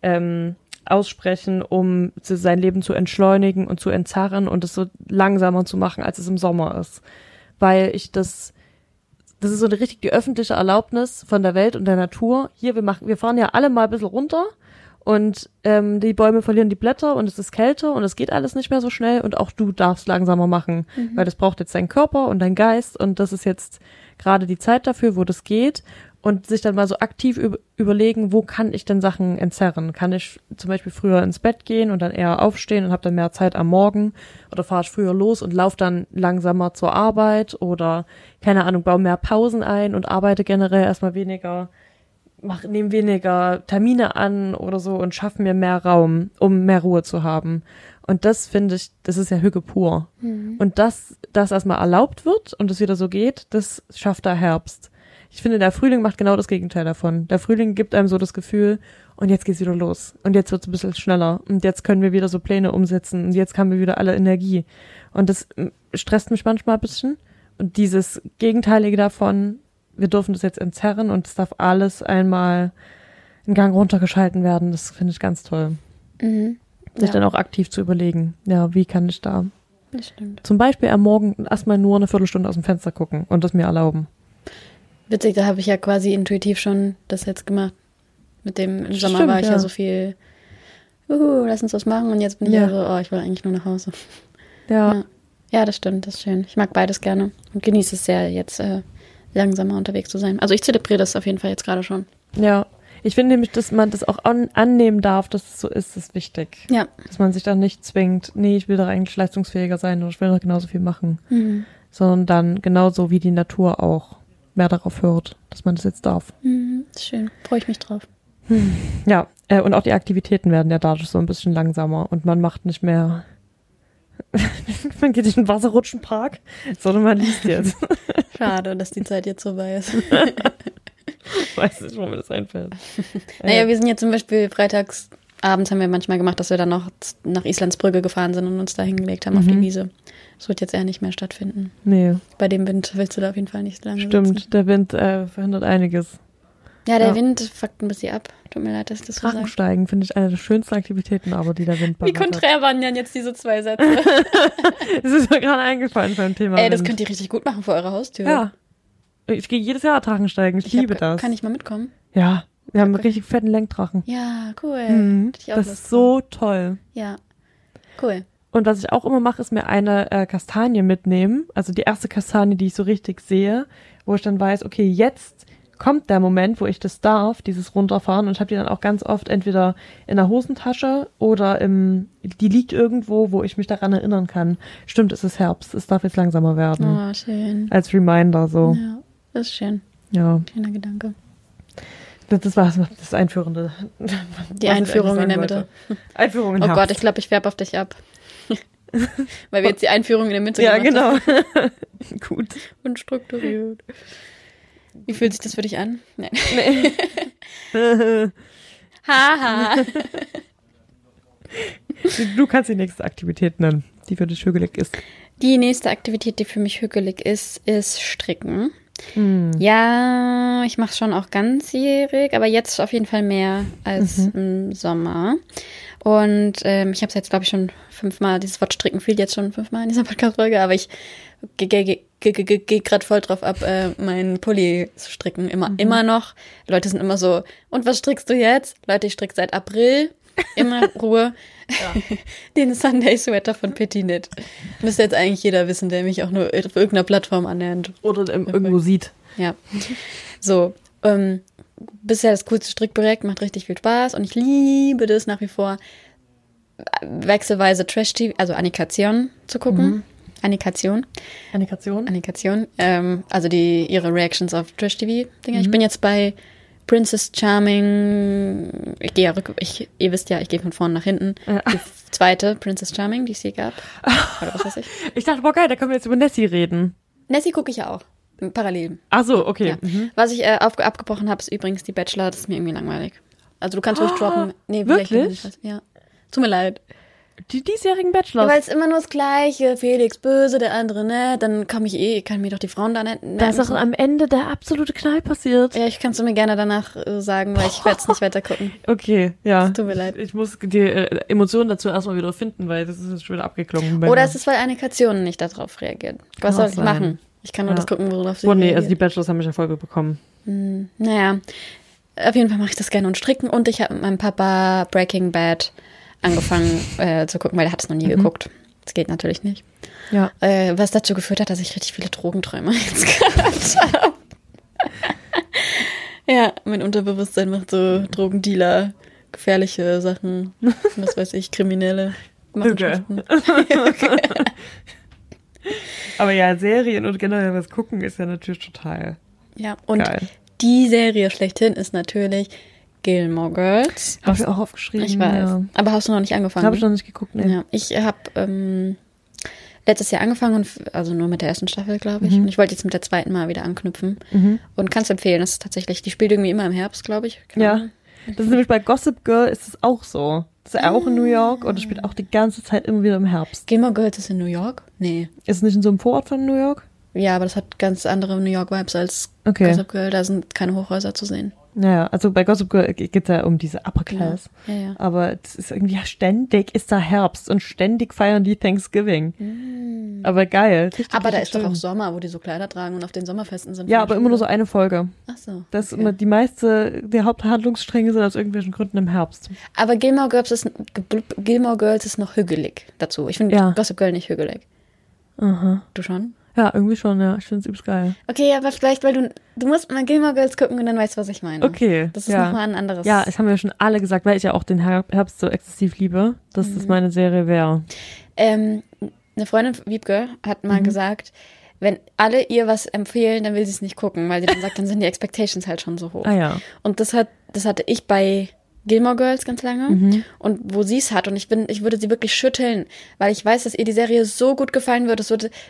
aussprechen, um sein Leben zu entschleunigen und zu entzerren und es so langsamer zu machen, als es im Sommer ist. Weil das ist so eine richtig die öffentliche Erlaubnis von der Welt und der Natur. Hier, wir fahren ja alle mal ein bisschen runter und die Bäume verlieren die Blätter und es ist kälter und es geht alles nicht mehr so schnell und auch du darfst langsamer machen, weil das braucht jetzt dein Körper und dein Geist und das ist jetzt gerade die Zeit dafür, wo das geht und sich dann mal so aktiv überlegen, wo kann ich denn Sachen entzerren? Kann ich zum Beispiel früher ins Bett gehen und dann eher aufstehen und habe dann mehr Zeit am Morgen oder fahre ich früher los und laufe dann langsamer zur Arbeit oder, keine Ahnung, baue mehr Pausen ein und arbeite generell erstmal weniger, nehme weniger Termine an oder so und schaffe mir mehr Raum, um mehr Ruhe zu haben. Und das finde ich, das ist ja Hüge pur. Und dass das erstmal erlaubt wird und es wieder so geht, das schafft der Herbst. Ich finde, der Frühling macht genau das Gegenteil davon. Der Frühling gibt einem so das Gefühl, und jetzt geht's wieder los. Und jetzt wird's ein bisschen schneller. Und jetzt können wir wieder so Pläne umsetzen. Und jetzt haben wir wieder alle Energie. Und das stresst mich manchmal ein bisschen. Und dieses Gegenteilige davon, wir dürfen das jetzt entzerren und es darf alles einmal in Gang runtergeschalten werden. Das finde ich ganz toll. Sich dann auch aktiv zu überlegen, ja, wie kann ich da Das stimmt. zum Beispiel am Morgen erstmal nur eine Viertelstunde aus dem Fenster gucken und das mir erlauben. Witzig, da habe ich ja quasi intuitiv schon das jetzt gemacht. Mit dem im Sommer war ich ja so viel, lass uns was machen und jetzt bin ich ja so, ich will eigentlich nur nach Hause. Ja, das stimmt, das ist schön. Ich mag beides gerne und genieße es sehr, jetzt langsamer unterwegs zu sein. Also ich zelebriere das auf jeden Fall jetzt gerade schon. Ja, ich finde nämlich, dass man das auch annehmen darf, dass es so ist wichtig. Ja. Dass man sich dann nicht zwingt, nee, ich will doch eigentlich leistungsfähiger sein oder ich will doch genauso viel machen. Sondern dann genauso wie die Natur auch mehr darauf hört, dass man das jetzt darf. Schön, freue ich mich drauf. Ja, und auch die Aktivitäten werden ja dadurch so ein bisschen langsamer und man macht nicht mehr, man geht nicht in den Wasserrutschenpark, sondern man liest jetzt. Schade, dass die Zeit jetzt vorbei ist. Ich weiß nicht, wo mir das einfällt. Naja, wir sind jetzt zum Beispiel freitags abends haben wir manchmal gemacht, dass wir dann noch nach Islandsbrücke gefahren sind und uns da hingelegt haben auf die Wiese. Das wird jetzt eher nicht mehr stattfinden. Nee. Bei dem Wind willst du da auf jeden Fall nicht lange sitzen. Der Wind verhindert einiges. Ja, der Wind fuckt ein bisschen ab. Tut mir leid, dass ich das so sage. Drachensteigen finde ich eine der schönsten Aktivitäten, aber die der Wind Wie konträr waren denn jetzt diese zwei Sätze? Das ist mir gerade eingefallen beim Thema Ey, das Wind. Könnt ihr richtig gut machen vor eurer Haustür. Ja. Ich gehe jedes Jahr Drachensteigen. Ich liebe das. Kann ich mal mitkommen? Ja. Wir haben einen richtig fetten Lenkdrachen. Ja, cool. Das ist so toll. Ja, cool. Und was ich auch immer mache, ist mir eine Kastanie mitnehmen. Also die erste Kastanie, die ich so richtig sehe, wo ich dann weiß, okay, jetzt kommt der Moment, wo ich das darf, dieses Runterfahren. Und ich habe die dann auch ganz oft entweder in der Hosentasche oder die liegt irgendwo, wo ich mich daran erinnern kann. Stimmt, es ist Herbst, es darf jetzt langsamer werden. Oh, schön. Als Reminder so. Ja, das ist schön. Ja. Schöner Gedanke. Das war das Einführende. Die Einführung in der Mitte. Einführung in Herbst. Oh Gott, ich glaube, ich färbe auf dich ab. Weil wir jetzt die Einführung in der Mitte gemacht haben. Ja, genau. Gut. Und strukturiert. Wie fühlt sich das für dich an? Nein. Nee. Haha. Du kannst die nächste Aktivität nennen, die für dich hügelig ist. Die nächste Aktivität, die für mich hügelig ist Stricken. Ja, ich mache es schon auch ganzjährig, aber jetzt auf jeden Fall mehr als im Sommer. Und ich habe es jetzt, glaube ich, schon 5-mal, dieses Wort Stricken fiel jetzt schon 5-mal in dieser Podcast-Folge, aber ich gehe gerade voll drauf ab, meinen Pulli zu stricken. Immer noch. Leute sind immer so, und was strickst du jetzt? Leute, ich stricke seit April. Immer Ruhe. Ja. Den Sunday Sweater von Petit-Knit. Müsste jetzt eigentlich jeder wissen, der mich auch nur auf irgendeiner Plattform annähernd. Oder irgendwo sieht. Ja. So, bisher das coolste Strickprojekt, macht richtig viel Spaß und ich liebe das nach wie vor, wechselweise Trash-TV, also Annikation zu gucken. Annikation. Also ihre Reactions auf Trash-TV-Dinger. Ich bin jetzt bei Princess Charming. Ihr wisst ja, ich gehe von vorne nach hinten. Ja. Die zweite Princess Charming, die es je gab. Oder was weiß ich. Ich dachte, boah geil, da können wir jetzt über Nessie reden. Nessie gucke ich ja auch. Parallel. Ach so, okay. Ja. Was ich abgebrochen habe, ist übrigens die Bachelor. Das ist mir irgendwie langweilig. Also du kannst ruhig droppen. Nee, wirklich? Ja. Tut mir leid. Die diesjährigen Bachelors. Ja, weil es immer nur das Gleiche. Felix böse, der andere nett. Dann kann mir doch die Frauen da nennen. Da ist auch am Ende der absolute Knall passiert. Ja, kannst du mir gerne danach sagen, weil ich werde es nicht weiter gucken. Okay, ja. Es tut mir leid. Ich muss die Emotionen dazu erstmal wieder finden, weil das ist jetzt schon wieder abgeklungen. Oder es ist, weil Annikation nicht darauf reagiert. Was soll ich machen? Ich kann nur das gucken, worauf sie reagiert. Also die Bachelors haben mich Erfolge bekommen. Naja, auf jeden Fall mache ich das gerne und stricken. Und ich habe mit meinem Papa Breaking Bad angefangen zu gucken, weil er hat es noch nie geguckt. Das geht natürlich nicht. Ja. Was dazu geführt hat, dass ich richtig viele Drogenträume jetzt gehabt habe. Ja, mein Unterbewusstsein macht so Drogendealer, gefährliche Sachen, was weiß ich, Kriminelle. Okay. Aber ja, Serien und generell was gucken ist ja natürlich total geil. Die Serie schlechthin ist natürlich Gilmore Girls. Habe ich auch aufgeschrieben. Ich weiß. Ja. Aber hast du noch nicht angefangen? Habe ich noch nicht geguckt, ne. Ja, ich habe letztes Jahr angefangen, also nur mit der ersten Staffel, glaube ich. Und ich wollte jetzt mit der zweiten mal wieder anknüpfen. Und kann es empfehlen. Das ist tatsächlich, die spielt irgendwie immer im Herbst, glaube ich. Ja. Das ist nämlich bei Gossip Girl ist es auch so. Das ist auch in New York und es spielt auch die ganze Zeit immer wieder im Herbst. Gilmore Girls ist in New York? Nee. Ist es nicht in so einem Vorort von New York? Ja, aber das hat ganz andere New York-Vibes als Gossip Girl. Da sind keine Hochhäuser zu sehen. Ja, also bei Gossip Girl geht es ja um diese Upper Class. Ja. Aber es ist irgendwie, ständig ist da Herbst und ständig feiern die Thanksgiving. Aber geil. Aber da ist doch auch Sommer, wo die so Kleider tragen und auf den Sommerfesten sind. Ja, aber immer nur so eine Folge. Ach so. Das ist immer die Haupthandlungsstränge sind aus irgendwelchen Gründen im Herbst. Aber Gilmore Girls ist noch hügelig dazu. Ich finde Gossip Girl nicht hügelig. Aha. Du schon? Ja, irgendwie schon, ja. Ich finde es übelst geil. Okay, aber vielleicht, weil du musst mal Gilmore Girls gucken und dann weißt du, was ich meine. Okay. Das ist nochmal ein anderes. Ja, das haben wir schon alle gesagt, weil ich ja auch den Herbst so exzessiv liebe, dass das meine Serie wäre. Eine Freundin, Wiebke, hat mal gesagt, wenn alle ihr was empfehlen, dann will sie es nicht gucken, weil sie dann sagt, dann sind die Expectations halt schon so hoch. Ah ja. Und das hatte ich bei Gilmore Girls ganz lange und wo sie es hat und ich würde sie wirklich schütteln, weil ich weiß, dass ihr die Serie so gut gefallen würde,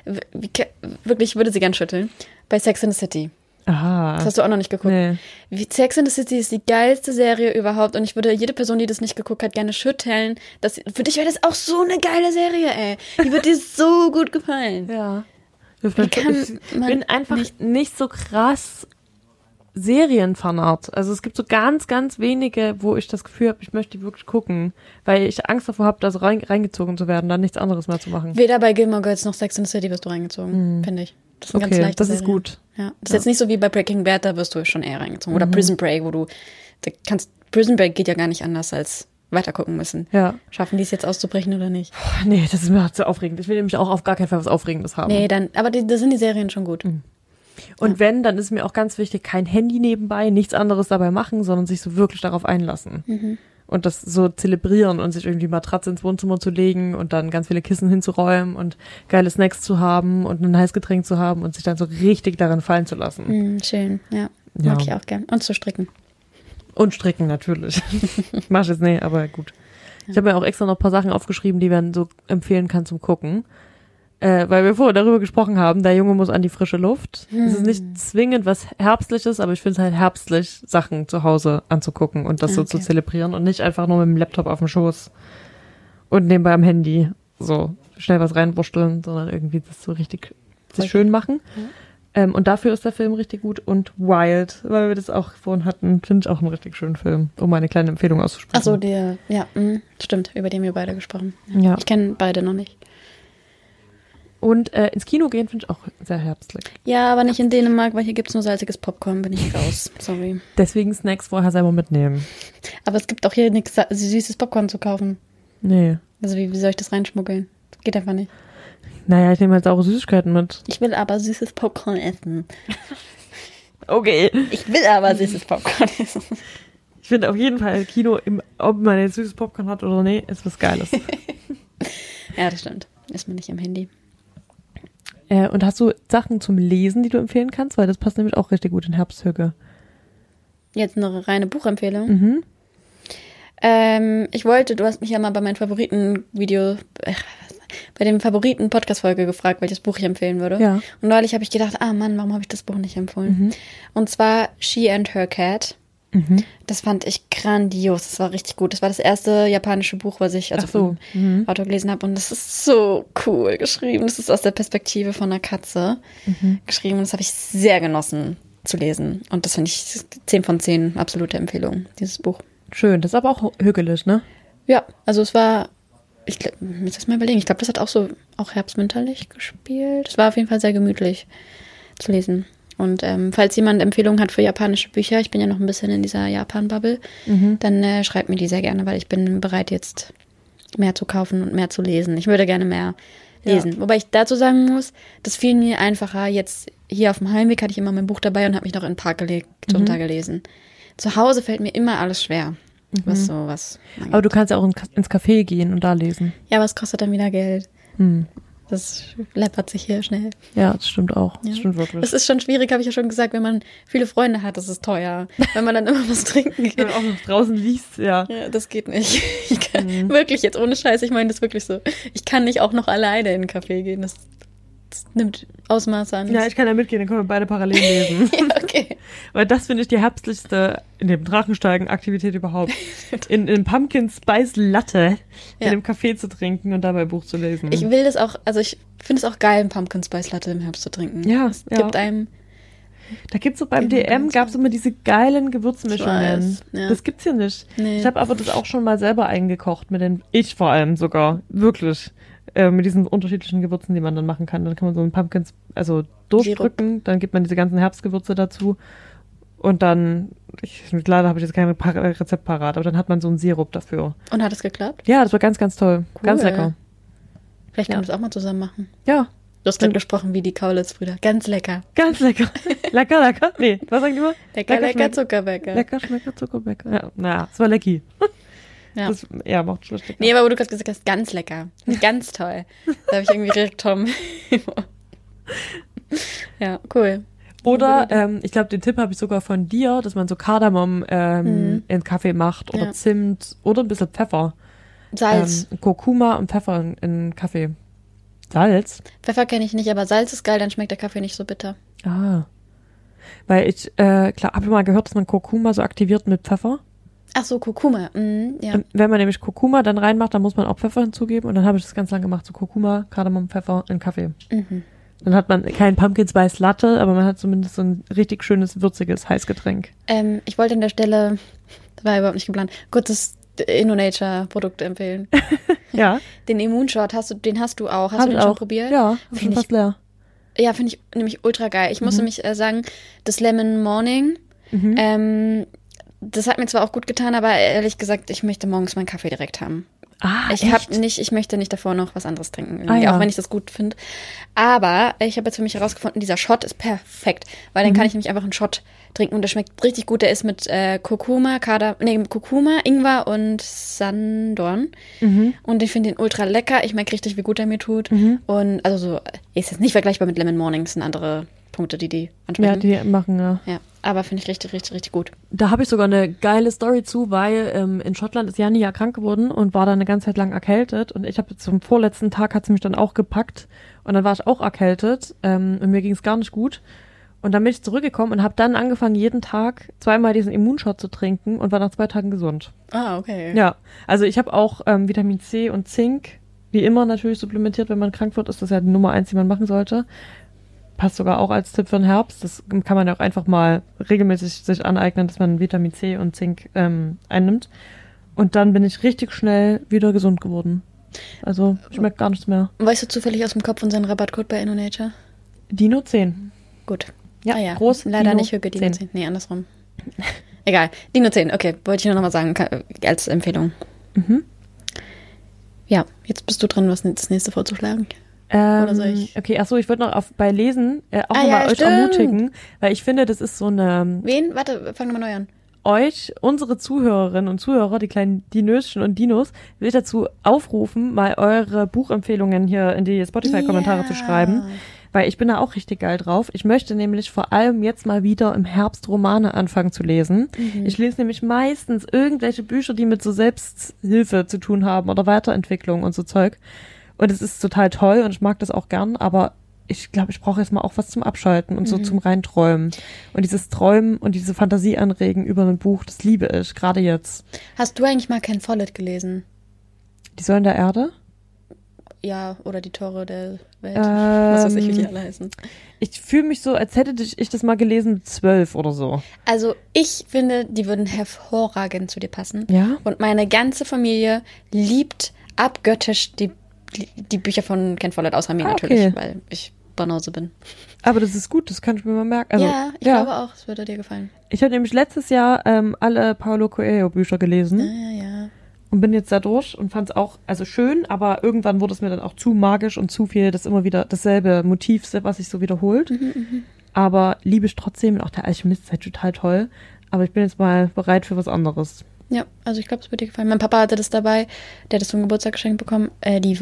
ich würde sie gern schütteln, bei Sex and the City. Aha. Das hast du auch noch nicht geguckt. Nee. Sex and the City ist die geilste Serie überhaupt und ich würde jede Person, die das nicht geguckt hat, gerne schütteln. Für dich wäre das auch so eine geile Serie, ey. Die wird dir so gut gefallen. Ja. Ich bin einfach nicht so krass Serienfanat. Also es gibt so ganz, ganz wenige, wo ich das Gefühl habe, ich möchte die wirklich gucken, weil ich Angst davor habe, da so reingezogen zu werden, dann nichts anderes mehr zu machen. Weder bei Gilmore Girls noch Sex and the City wirst du reingezogen, finde ich. Das ist eine ganz leichte Serie. Ist gut. Ja. Das ist jetzt nicht so wie bei Breaking Bad, da wirst du schon eher reingezogen. Oder Prison Break, Prison Break geht ja gar nicht anders als weiter gucken müssen. Ja. Schaffen die es jetzt auszubrechen oder nicht? Nee, das ist mir halt zu aufregend. Ich will nämlich auch auf gar keinen Fall was Aufregendes haben. Nee, aber da sind die Serien schon gut. Und wenn, dann ist mir auch ganz wichtig, kein Handy nebenbei, nichts anderes dabei machen, sondern sich so wirklich darauf einlassen. Und das so zelebrieren und sich irgendwie Matratze ins Wohnzimmer zu legen und dann ganz viele Kissen hinzuräumen und geile Snacks zu haben und ein Heißgetränk zu haben und sich dann so richtig darin fallen zu lassen. Schön, ja. Mag ich auch gern. Und zu stricken. Und stricken natürlich. Mach ich jetzt nicht, aber gut. Ich habe mir auch extra noch ein paar Sachen aufgeschrieben, die man so empfehlen kann zum Gucken. Weil wir vorher darüber gesprochen haben, der Junge muss an die frische Luft. Es ist nicht zwingend was Herbstliches, aber ich finde es halt herbstlich, Sachen zu Hause anzugucken und das so zu zelebrieren und nicht einfach nur mit dem Laptop auf dem Schoß und nebenbei am Handy so schnell was reinwurschteln, sondern irgendwie das so richtig sich schön machen. Und dafür ist der Film richtig gut und Wild, weil wir das auch vorhin hatten, finde ich auch einen richtig schönen Film, um eine kleine Empfehlung auszusprechen. Ach so, stimmt, über den wir beide gesprochen. Ja. Ich kenne beide noch nicht. Und ins Kino gehen finde ich auch sehr herbstlich. Ja, aber nicht in Dänemark, weil hier gibt's nur salziges Popcorn, bin ich raus. Sorry. Deswegen Snacks vorher selber mitnehmen. Aber es gibt auch hier nichts süßes Popcorn zu kaufen. Nee. Also wie soll ich das reinschmuggeln? Geht einfach nicht. Naja, ich nehme halt saure Süßigkeiten mit. Ich will aber süßes Popcorn essen. Okay. Ich will aber süßes Popcorn essen. Ich finde auf jeden Fall Kino, ob man jetzt süßes Popcorn hat oder nee, ist was Geiles. Ja, das stimmt. Ist man nicht am Handy. Und hast du Sachen zum Lesen, die du empfehlen kannst? Weil das passt nämlich auch richtig gut in Herbsthöcke. Jetzt eine reine Buchempfehlung. Mhm. Du hast mich ja mal bei meinen bei dem Favoriten-Podcast-Folge gefragt, welches Buch ich empfehlen würde. Ja. Und neulich habe ich gedacht, Mann, warum habe ich das Buch nicht empfohlen? Mhm. Und zwar She and Her Cat. Mhm. Das fand ich grandios. Das war richtig gut. Das war das erste japanische Buch, was ich vom Autor gelesen habe. Und das ist so cool geschrieben. Das ist aus der Perspektive von einer Katze geschrieben. Und das habe ich sehr genossen zu lesen. Und das finde ich 10 von 10 absolute Empfehlung, dieses Buch. Schön. Das ist aber auch hügelig, ne? Ja, also es war, ich muss das mal überlegen. Ich glaube, das hat auch herbstwinterlich gespielt. Es war auf jeden Fall sehr gemütlich zu lesen. Und falls jemand Empfehlungen hat für japanische Bücher, ich bin ja noch ein bisschen in dieser Japan-Bubble, dann schreibt mir die sehr gerne, weil ich bin bereit, jetzt mehr zu kaufen und mehr zu lesen. Ich würde gerne mehr lesen. Ja. Wobei ich dazu sagen muss, das fiel mir einfacher. Jetzt hier auf dem Heimweg hatte ich immer mein Buch dabei und habe mich noch in den Park gelegt und da gelesen. Zu Hause fällt mir immer alles schwer, was sowas angeht. Aber du kannst ja auch ins Café gehen und da lesen. Ja, aber es kostet dann wieder Geld. Das läppert sich hier schnell. Ja, das stimmt auch. Ja. Das stimmt wirklich. Es ist schon schwierig, habe ich ja schon gesagt, wenn man viele Freunde hat, das ist teuer. Wenn man dann immer was trinken geht. Wenn man auch noch draußen liest, ja. Ja, das geht nicht. Ich kann wirklich jetzt ohne Scheiß, ich meine das wirklich so. Ich kann nicht auch noch alleine in einen Café gehen. Das nimmt Ausmaße an. Ja, ich kann da mitgehen, dann können wir beide parallel lesen. Ja, okay. Weil das finde ich die herbstlichste, in dem Drachensteigen, Aktivität überhaupt. In Pumpkin Spice Latte in einem Café zu trinken und dabei Buch zu lesen. Ich will das auch, also ich finde es auch geil, einen Pumpkin Spice Latte im Herbst zu trinken. Ja, es gibt einem... Da gibt's so beim DM, gab es immer diese geilen Gewürzmischungen. Ja. Das gibt's hier nicht. Nee. Ich habe aber das auch schon mal selber eingekocht, ich vor allem sogar, wirklich. Mit diesen unterschiedlichen Gewürzen, die man dann machen kann. Dann kann man so einen Pumpkin, durchdrücken, dann gibt man diese ganzen Herbstgewürze dazu und dann, leider habe ich jetzt kein Rezept parat, aber dann hat man so einen Sirup dafür. Und hat es geklappt? Ja, das war ganz, ganz toll. Cool. Ganz lecker. Vielleicht können wir das auch mal zusammen machen. Ja. Du hast gerade gesprochen wie die Kaulitz-Brüder. Ganz lecker. Ganz lecker. Lecker, lecker. Nee, was sagen die immer? Lecker, Zuckerbäcker. Lecker, schmecker, Zuckerbäcker. Ja, naja, es war lecky. Ja. Das, macht schlecht. Nee, aber wo du gerade gesagt hast, ganz lecker. Ganz toll. Da habe ich irgendwie direkt Tom. Ja, cool. Oder, ich glaube, den Tipp habe ich sogar von dir, dass man so Kardamom in Kaffee macht oder Zimt oder ein bisschen Pfeffer. Salz. Kurkuma und Pfeffer in Kaffee. Salz? Pfeffer kenne ich nicht, aber Salz ist geil, dann schmeckt der Kaffee nicht so bitter. Ah. Weil ich, habe mal gehört, dass man Kurkuma so aktiviert mit Pfeffer. Ach so, Kurkuma. Ja. Und wenn man nämlich Kurkuma dann reinmacht, dann muss man auch Pfeffer hinzugeben. Und dann habe ich das ganz lange gemacht, so Kurkuma, Kardamom, Pfeffer in Kaffee. Dann hat man kein Pumpkin Spice Latte, aber man hat zumindest so ein richtig schönes, würziges Heißgetränk. Ich wollte an der Stelle, das war überhaupt nicht geplant, kurzes InnoNature-Produkt empfehlen. Ja. Den Immunshot, den hast du auch. Hast du den schon probiert? Ja, schon fast leer. Ja, finde ich nämlich ultra geil. Ich muss nämlich sagen, das Lemon Morning, das hat mir zwar auch gut getan, aber ehrlich gesagt, ich möchte morgens meinen Kaffee direkt haben. Ich möchte nicht davor noch was anderes trinken, auch wenn ich das gut finde. Aber ich habe jetzt für mich herausgefunden, dieser Shot ist perfekt, weil dann kann ich nämlich einfach einen Shot trinken und der schmeckt richtig gut. Der ist mit Kurkuma, Ingwer und Sanddorn. Und ich finde den ultra lecker. Ich merke richtig, wie gut er mir tut. Und also ist jetzt nicht vergleichbar mit Lemon Morning, das sind andere Punkte, die ansprechen. Ja, die machen, ja. Ja, aber finde ich richtig, richtig, richtig gut. Da habe ich sogar eine geile Story zu, weil in Schottland ist Janni ja krank geworden und war dann eine ganze Zeit lang erkältet. Und ich habe zum vorletzten Tag, hat sie mich dann auch gepackt. Und dann war ich auch erkältet und mir ging es gar nicht gut. Und dann bin ich zurückgekommen und habe dann angefangen, jeden Tag 2-mal diesen Immunshot zu trinken und war nach 2 Tagen gesund. Ah, okay. Ja, also ich habe auch Vitamin C und Zink, wie immer natürlich supplementiert, wenn man krank wird, ist das ja die Nummer 1, die man machen sollte. Passt sogar auch als Tipp für den Herbst. Das kann man ja auch einfach mal regelmäßig sich aneignen, dass man Vitamin C und Zink einnimmt. Und dann bin ich richtig schnell wieder gesund geworden. Also schmeckt gar nichts mehr. Weißt du zufällig aus dem Kopf unseren Rabattcode bei InnoNature? Dino 10. Gut. Ja, ja. Groß. Leider Dino nicht Hücke, Dino 10. Nee, andersrum. Egal. Dino 10, okay. Wollte ich nur nochmal sagen, als Empfehlung. Mhm. Ja, jetzt bist du dran, was das nächste vorzuschlagen. Oder soll ich? Okay, achso, ich wollte noch bei Lesen auch nochmal euch ermutigen, weil ich finde, das ist so eine... Wen? Warte, fang nochmal neu an. Euch, unsere Zuhörerinnen und Zuhörer, die kleinen Dinöschen und Dinos, will ich dazu aufrufen, mal eure Buchempfehlungen hier in die Spotify-Kommentare zu schreiben, weil ich bin da auch richtig geil drauf. Ich möchte nämlich vor allem jetzt mal wieder im Herbst Romane anfangen zu lesen. Mhm. Ich lese nämlich meistens irgendwelche Bücher, die mit so Selbsthilfe zu tun haben oder Weiterentwicklung und so Zeug. Und es ist total toll und ich mag das auch gern, aber ich glaube, ich brauche jetzt mal auch was zum Abschalten und so zum Reinträumen. Und dieses Träumen und diese Fantasie anregen über ein Buch, das liebe ich, gerade jetzt. Hast du eigentlich mal Ken Follett gelesen? Die Säulen der Erde? Ja, oder die Tore der Welt. Was weiß ich, wie die alle heißen. Ich fühle mich so, als hätte ich das mal gelesen mit 12 oder so. Also ich finde, die würden hervorragend zu dir passen. Ja? Und meine ganze Familie liebt abgöttisch die Bücher von Ken Follett, außer mir natürlich, weil ich Banause bin. Aber das ist gut, das kann ich mir mal merken. Also, ja, ich glaube auch, es würde dir gefallen. Ich habe nämlich letztes Jahr alle Paulo Coelho Bücher gelesen. Ja. Und bin jetzt da durch und fand es auch schön, aber irgendwann wurde es mir dann auch zu magisch und zu viel, das immer wieder dasselbe Motiv, was sich so wiederholt. Aber liebe ich trotzdem, auch der Alchemist ist halt total toll. Aber ich bin jetzt mal bereit für was anderes. Ja, also ich glaube, es würde dir gefallen. Mein Papa hatte das dabei, der hat das zum Geburtstag geschenkt bekommen. Die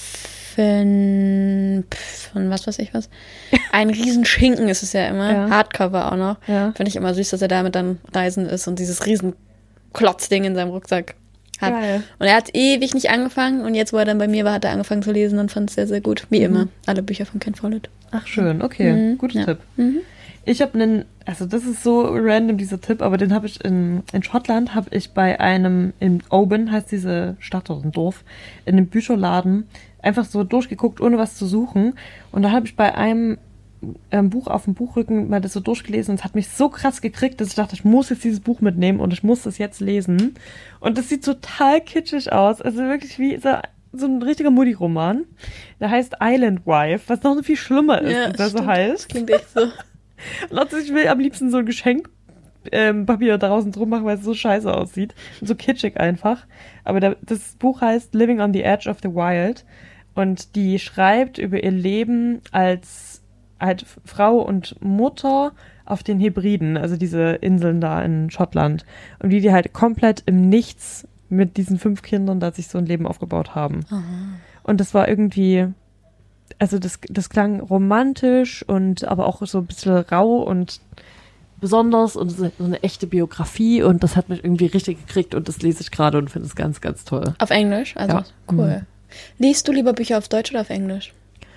Waffeln von was weiß ich was. Ein Riesenschinken ist es ja immer. Ja. Hardcover auch noch. Ja. Finde ich immer süß, dass er damit dann reisen ist und dieses Riesenklotzding in seinem Rucksack hat. Geil. Und er hat ewig nicht angefangen und jetzt, wo er dann bei mir war, hat er angefangen zu lesen und fand es sehr, sehr gut. Wie immer. Alle Bücher von Ken Follett. Ach, schön. Okay. Guter Tipp. Ich habe also das ist so random, dieser Tipp, aber den habe ich in Schottland, habe ich bei einem, in Oban heißt diese Stadt oder ein Dorf, in einem Bücherladen einfach so durchgeguckt, ohne was zu suchen. Und da habe ich bei einem Buch auf dem Buchrücken mal das so durchgelesen und es hat mich so krass gekriegt, dass ich dachte, ich muss jetzt dieses Buch mitnehmen und ich muss das jetzt lesen. Und das sieht total kitschig aus, also wirklich wie so ein richtiger Mutti-Roman. Der heißt Island Wife, was noch so viel schlimmer ist, als er so heißt. Das klingt echt so. Und ich will am liebsten so ein Geschenkpapier draußen drum machen, weil es so scheiße aussieht. Und so kitschig einfach. Aber das Buch heißt Living on the Edge of the Wild. Und die schreibt über ihr Leben als halt Frau und Mutter auf den Hebriden, also diese Inseln da in Schottland. Und wie die halt komplett im Nichts mit diesen 5 Kindern da sich so ein Leben aufgebaut haben. Aha. Und das war irgendwie... Also das klang romantisch und aber auch so ein bisschen rau und besonders und so eine echte Biografie und das hat mich irgendwie richtig gekriegt und das lese ich gerade und finde es ganz, ganz toll. Auf Englisch? Also ja. Cool. Liest du lieber Bücher auf Deutsch oder auf Englisch?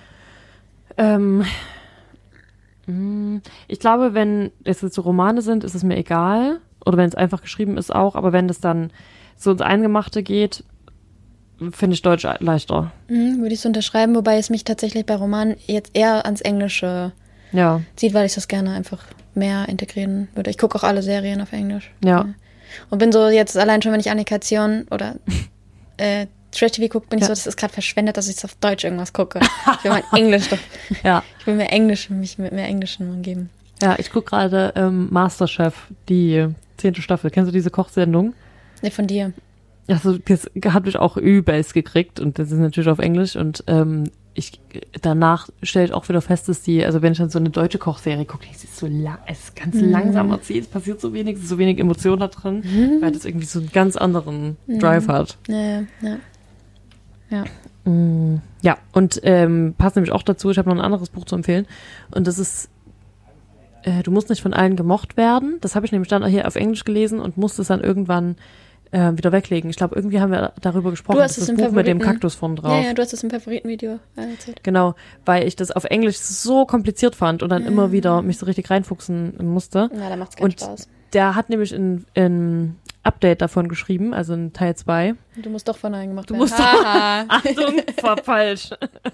Ich glaube, wenn es jetzt so Romane sind, ist es mir egal. Oder wenn es einfach geschrieben ist auch. Aber wenn das dann so ins Eingemachte geht, finde ich Deutsch leichter. Würde ich so unterschreiben, wobei es mich tatsächlich bei Romanen jetzt eher ans Englische zieht, weil ich das gerne einfach mehr integrieren würde. Ich gucke auch alle Serien auf Englisch. Ja. Und bin so jetzt allein schon, wenn ich Animation oder Trash-TV gucke, bin ich so, das ist gerade verschwendet, dass ich jetzt auf Deutsch irgendwas gucke. Ich will mein Englisch doch. Ja. Ich will mich mit mehr Englischen umgeben. Ja, ich gucke gerade Masterchef, die 10. Staffel. Kennst du diese Kochsendung? Ne, von dir. Also das hat mich auch übelst gekriegt und das ist natürlich auf Englisch und danach stelle ich auch wieder fest, dass also wenn ich dann so eine deutsche Kochserie gucke, es ist so es ist ganz langsam erzählt, es passiert so wenig, es ist so wenig Emotion da drin, weil das irgendwie so einen ganz anderen Drive hat. Ja. Ja, und passt nämlich auch dazu, ich habe noch ein anderes Buch zu empfehlen und das ist Du musst nicht von allen gemocht werden. Das habe ich nämlich dann hier auf Englisch gelesen und musste es dann irgendwann wieder weglegen. Ich glaube, irgendwie haben wir darüber gesprochen. Du hast das Buch mit dem Kaktus vorne drauf. Ja, du hast es im Favoritenvideo erzählt. Genau, weil ich das auf Englisch so kompliziert fand und dann immer wieder mich so richtig reinfuchsen musste. Ja, da macht's keinen Spaß. Der hat nämlich ein Update davon geschrieben, also in Teil 2. Du musst doch von allen gemacht werden. Du musst doch, Achtung, war falsch.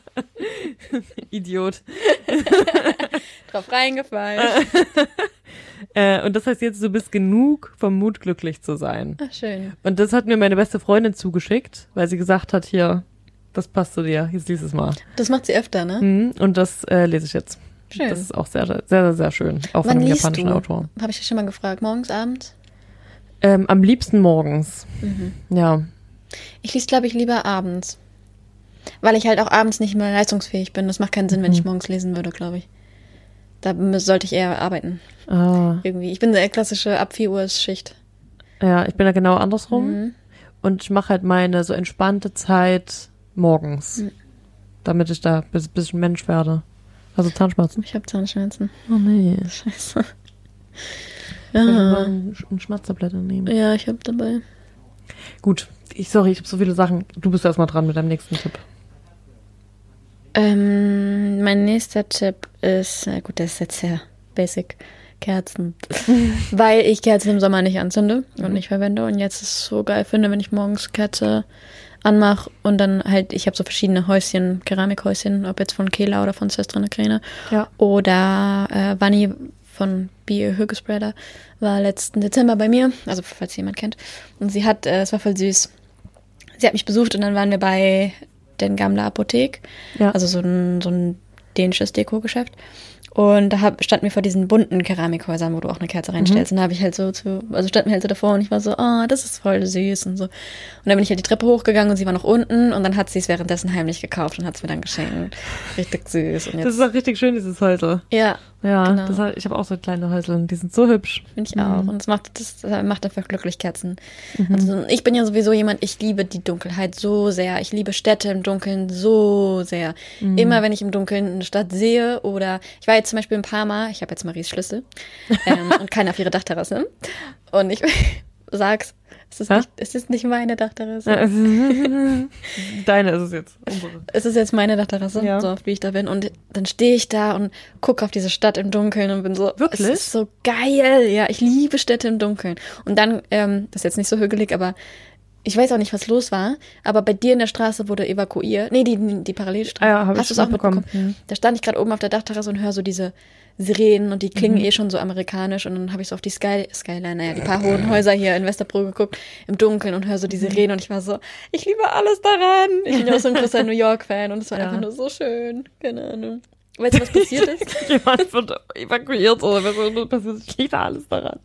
Idiot. Drauf reingefallen. Und das heißt jetzt, du bist genug vom Mut, glücklich zu sein. Ach, schön. Und das hat mir meine beste Freundin zugeschickt, weil sie gesagt hat, hier, Das passt zu dir. Jetzt lies es mal. Das macht sie öfter, ne? Und das lese ich jetzt. Schön. Das ist auch sehr, sehr, sehr, sehr schön. Auch von Wann einem liest japanischen du? Autor. Habe ich dich schon mal gefragt. Morgens, abends? Am liebsten morgens. Ja. Ich lese, glaube ich, lieber abends. Weil ich halt auch abends nicht mehr leistungsfähig bin. Das macht keinen Sinn, wenn ich morgens lesen würde, glaube ich. Da sollte ich eher arbeiten. Irgendwie. Ich bin eine klassische ab 4 Uhr ist Schicht. Ja, ich bin da genau andersrum. Und ich mache halt meine so entspannte Zeit morgens. Damit ich da ein bisschen Mensch werde. Also Zahnschmerzen. Ich habe Zahnschmerzen. Oh nee. Scheiße. Ich will mal eine Schmerztablette nehmen. Ja, ich habe dabei. Gut. Ich habe so viele Sachen. Du bist erstmal dran mit deinem nächsten Tipp. Mein nächster Tipp ist, na gut, das ist jetzt sehr basic, Kerzen. Weil ich Kerzen im Sommer nicht anzünde und nicht verwende. Und jetzt ist es so geil finde, wenn ich morgens Kerze anmache und dann halt, ich habe so verschiedene Häuschen, Keramikhäuschen, ob jetzt von Kela oder von Sestra Crane. Ja. Oder Vanni von Bie Hügespreader war letzten Dezember bei mir, also falls jemand kennt. Und sie hat, es war voll süß. Sie hat mich besucht und dann waren wir bei den Gamla Apothek, also so ein dänisches Deko-Geschäft. Und da standen wir vor diesen bunten Keramikhäusern, wo du auch eine Kerze reinstellst. Und da habe ich halt standen wir halt so davor und ich war so, das ist voll süß und so. Und dann bin ich halt die Treppe hochgegangen und sie war noch unten und dann hat sie es währenddessen heimlich gekauft und hat es mir dann geschenkt. Richtig süß. Und jetzt, das ist auch richtig schön, dieses Häusel. Ja, genau. Ich habe auch so kleine Häusel, die sind so hübsch. Finde ich auch. Und das macht einfach glücklich, Kerzen. Also ich bin ja sowieso jemand, ich liebe die Dunkelheit so sehr. Ich liebe Städte im Dunkeln so sehr. Immer wenn ich im Dunkeln eine Stadt sehe oder ich war jetzt zum Beispiel in Parma, ich habe jetzt Maries Schlüssel und keine auf ihre Dachterrasse. Und ich sag's, es ist nicht meine Dachterrasse. Deine ist es jetzt. Unsere. Es ist jetzt meine Dachterrasse, so oft wie ich da bin. Und dann stehe ich da und gucke auf diese Stadt im Dunkeln und bin so, wirklich? Es ist so geil. Ja, ich liebe Städte im Dunkeln. Und dann, das ist jetzt nicht so hügelig, aber ich weiß auch nicht, was los war, aber bei dir in der Straße wurde evakuiert. Nee, die Parallelstraße. Ja, hast du es auch mitbekommen? Da stand ich gerade oben auf der Dachterrasse und höre so diese Sirenen und die klingen eh schon so amerikanisch und dann habe ich so auf die Skyline, die paar hohen Häuser hier in Westerbro geguckt, im Dunkeln und höre so die Sirenen und ich war so, ich liebe alles daran. Ich bin ja auch so ein großer New York-Fan und es war einfach nur so schön. Keine Ahnung. Weißt du, was passiert ist? Jemand wird evakuiert oder was passiert. Ich liebe alles daran.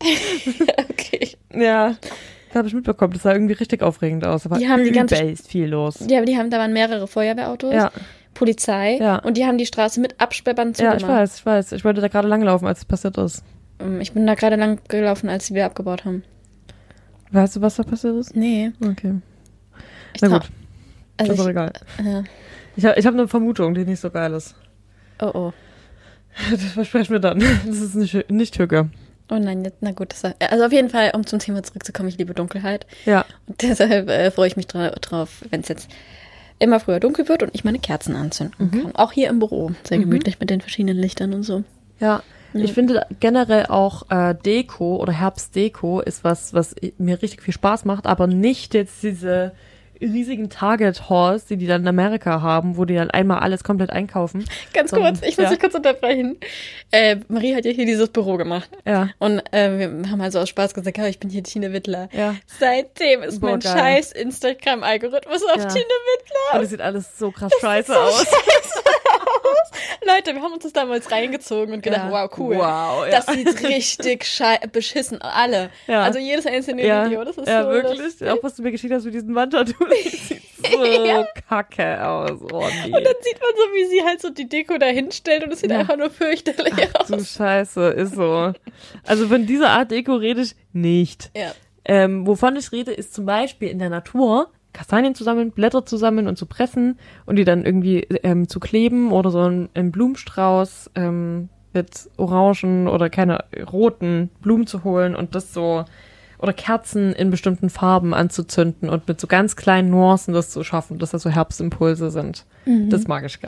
Okay. Ja. Das habe ich mitbekommen. Das sah irgendwie richtig aufregend aus. Da war viel los. Ja, aber da waren mehrere Feuerwehrautos, Polizei und die haben die Straße mit Absperrband zugemacht. Ja, ich weiß. Ich wollte da gerade langlaufen, als es passiert ist. Ich bin da gerade lang gelaufen, als wir abgebaut haben. Weißt du, was da passiert ist? Nee. Okay. Na gut. Also ist doch egal. Ja. Ich hab eine Vermutung, die nicht so geil ist. Oh. Das versprechen wir dann. Das ist nicht Hücke. Oh nein, na gut. Also auf jeden Fall, um zum Thema zurückzukommen, ich liebe Dunkelheit. Ja. Und deshalb freue ich mich drauf, wenn es jetzt immer früher dunkel wird und ich meine Kerzen anzünden kann. Auch hier im Büro. Sehr gemütlich mit den verschiedenen Lichtern und so. Ja. Ich finde generell auch Deko oder Herbstdeko ist was mir richtig viel Spaß macht, aber nicht jetzt diese riesigen Target-Halls, die dann in Amerika haben, wo die dann einmal alles komplett einkaufen. Ganz kurz, ich muss dich kurz unterbrechen. Marie hat ja hier dieses Büro gemacht. Ja. Und wir haben also aus Spaß gesagt, ich bin hier Tine Wittler. Ja. Seitdem ist mein scheiß Instagram-Algorithmus auf Tine Wittler. Und es sieht alles so krass scheiße aus. Leute, wir haben uns das damals reingezogen und gedacht, wow, cool. Wow, das sieht richtig beschissen alle. Ja. Also jedes einzelne Video, das ist so wirklich. Auch was du mir geschickt hast mit diesen Wandtattoos, das sieht so kacke aus. Oh, nee. Und dann sieht man so, wie sie halt so die Deko da hinstellt und es sieht einfach nur fürchterlich aus. Du Scheiße, ist so. Also von dieser Art Deko rede ich nicht. Ja. Wovon ich rede, ist zum Beispiel in der Natur Kastanien zusammen, Blätter zusammen und zu pressen und die dann irgendwie zu kleben oder so einen Blumenstrauß mit Orangen oder keine roten Blumen zu holen und das so oder Kerzen in bestimmten Farben anzuzünden und mit so ganz kleinen Nuancen das zu schaffen, dass das so Herbstimpulse sind. Das mag ich gern.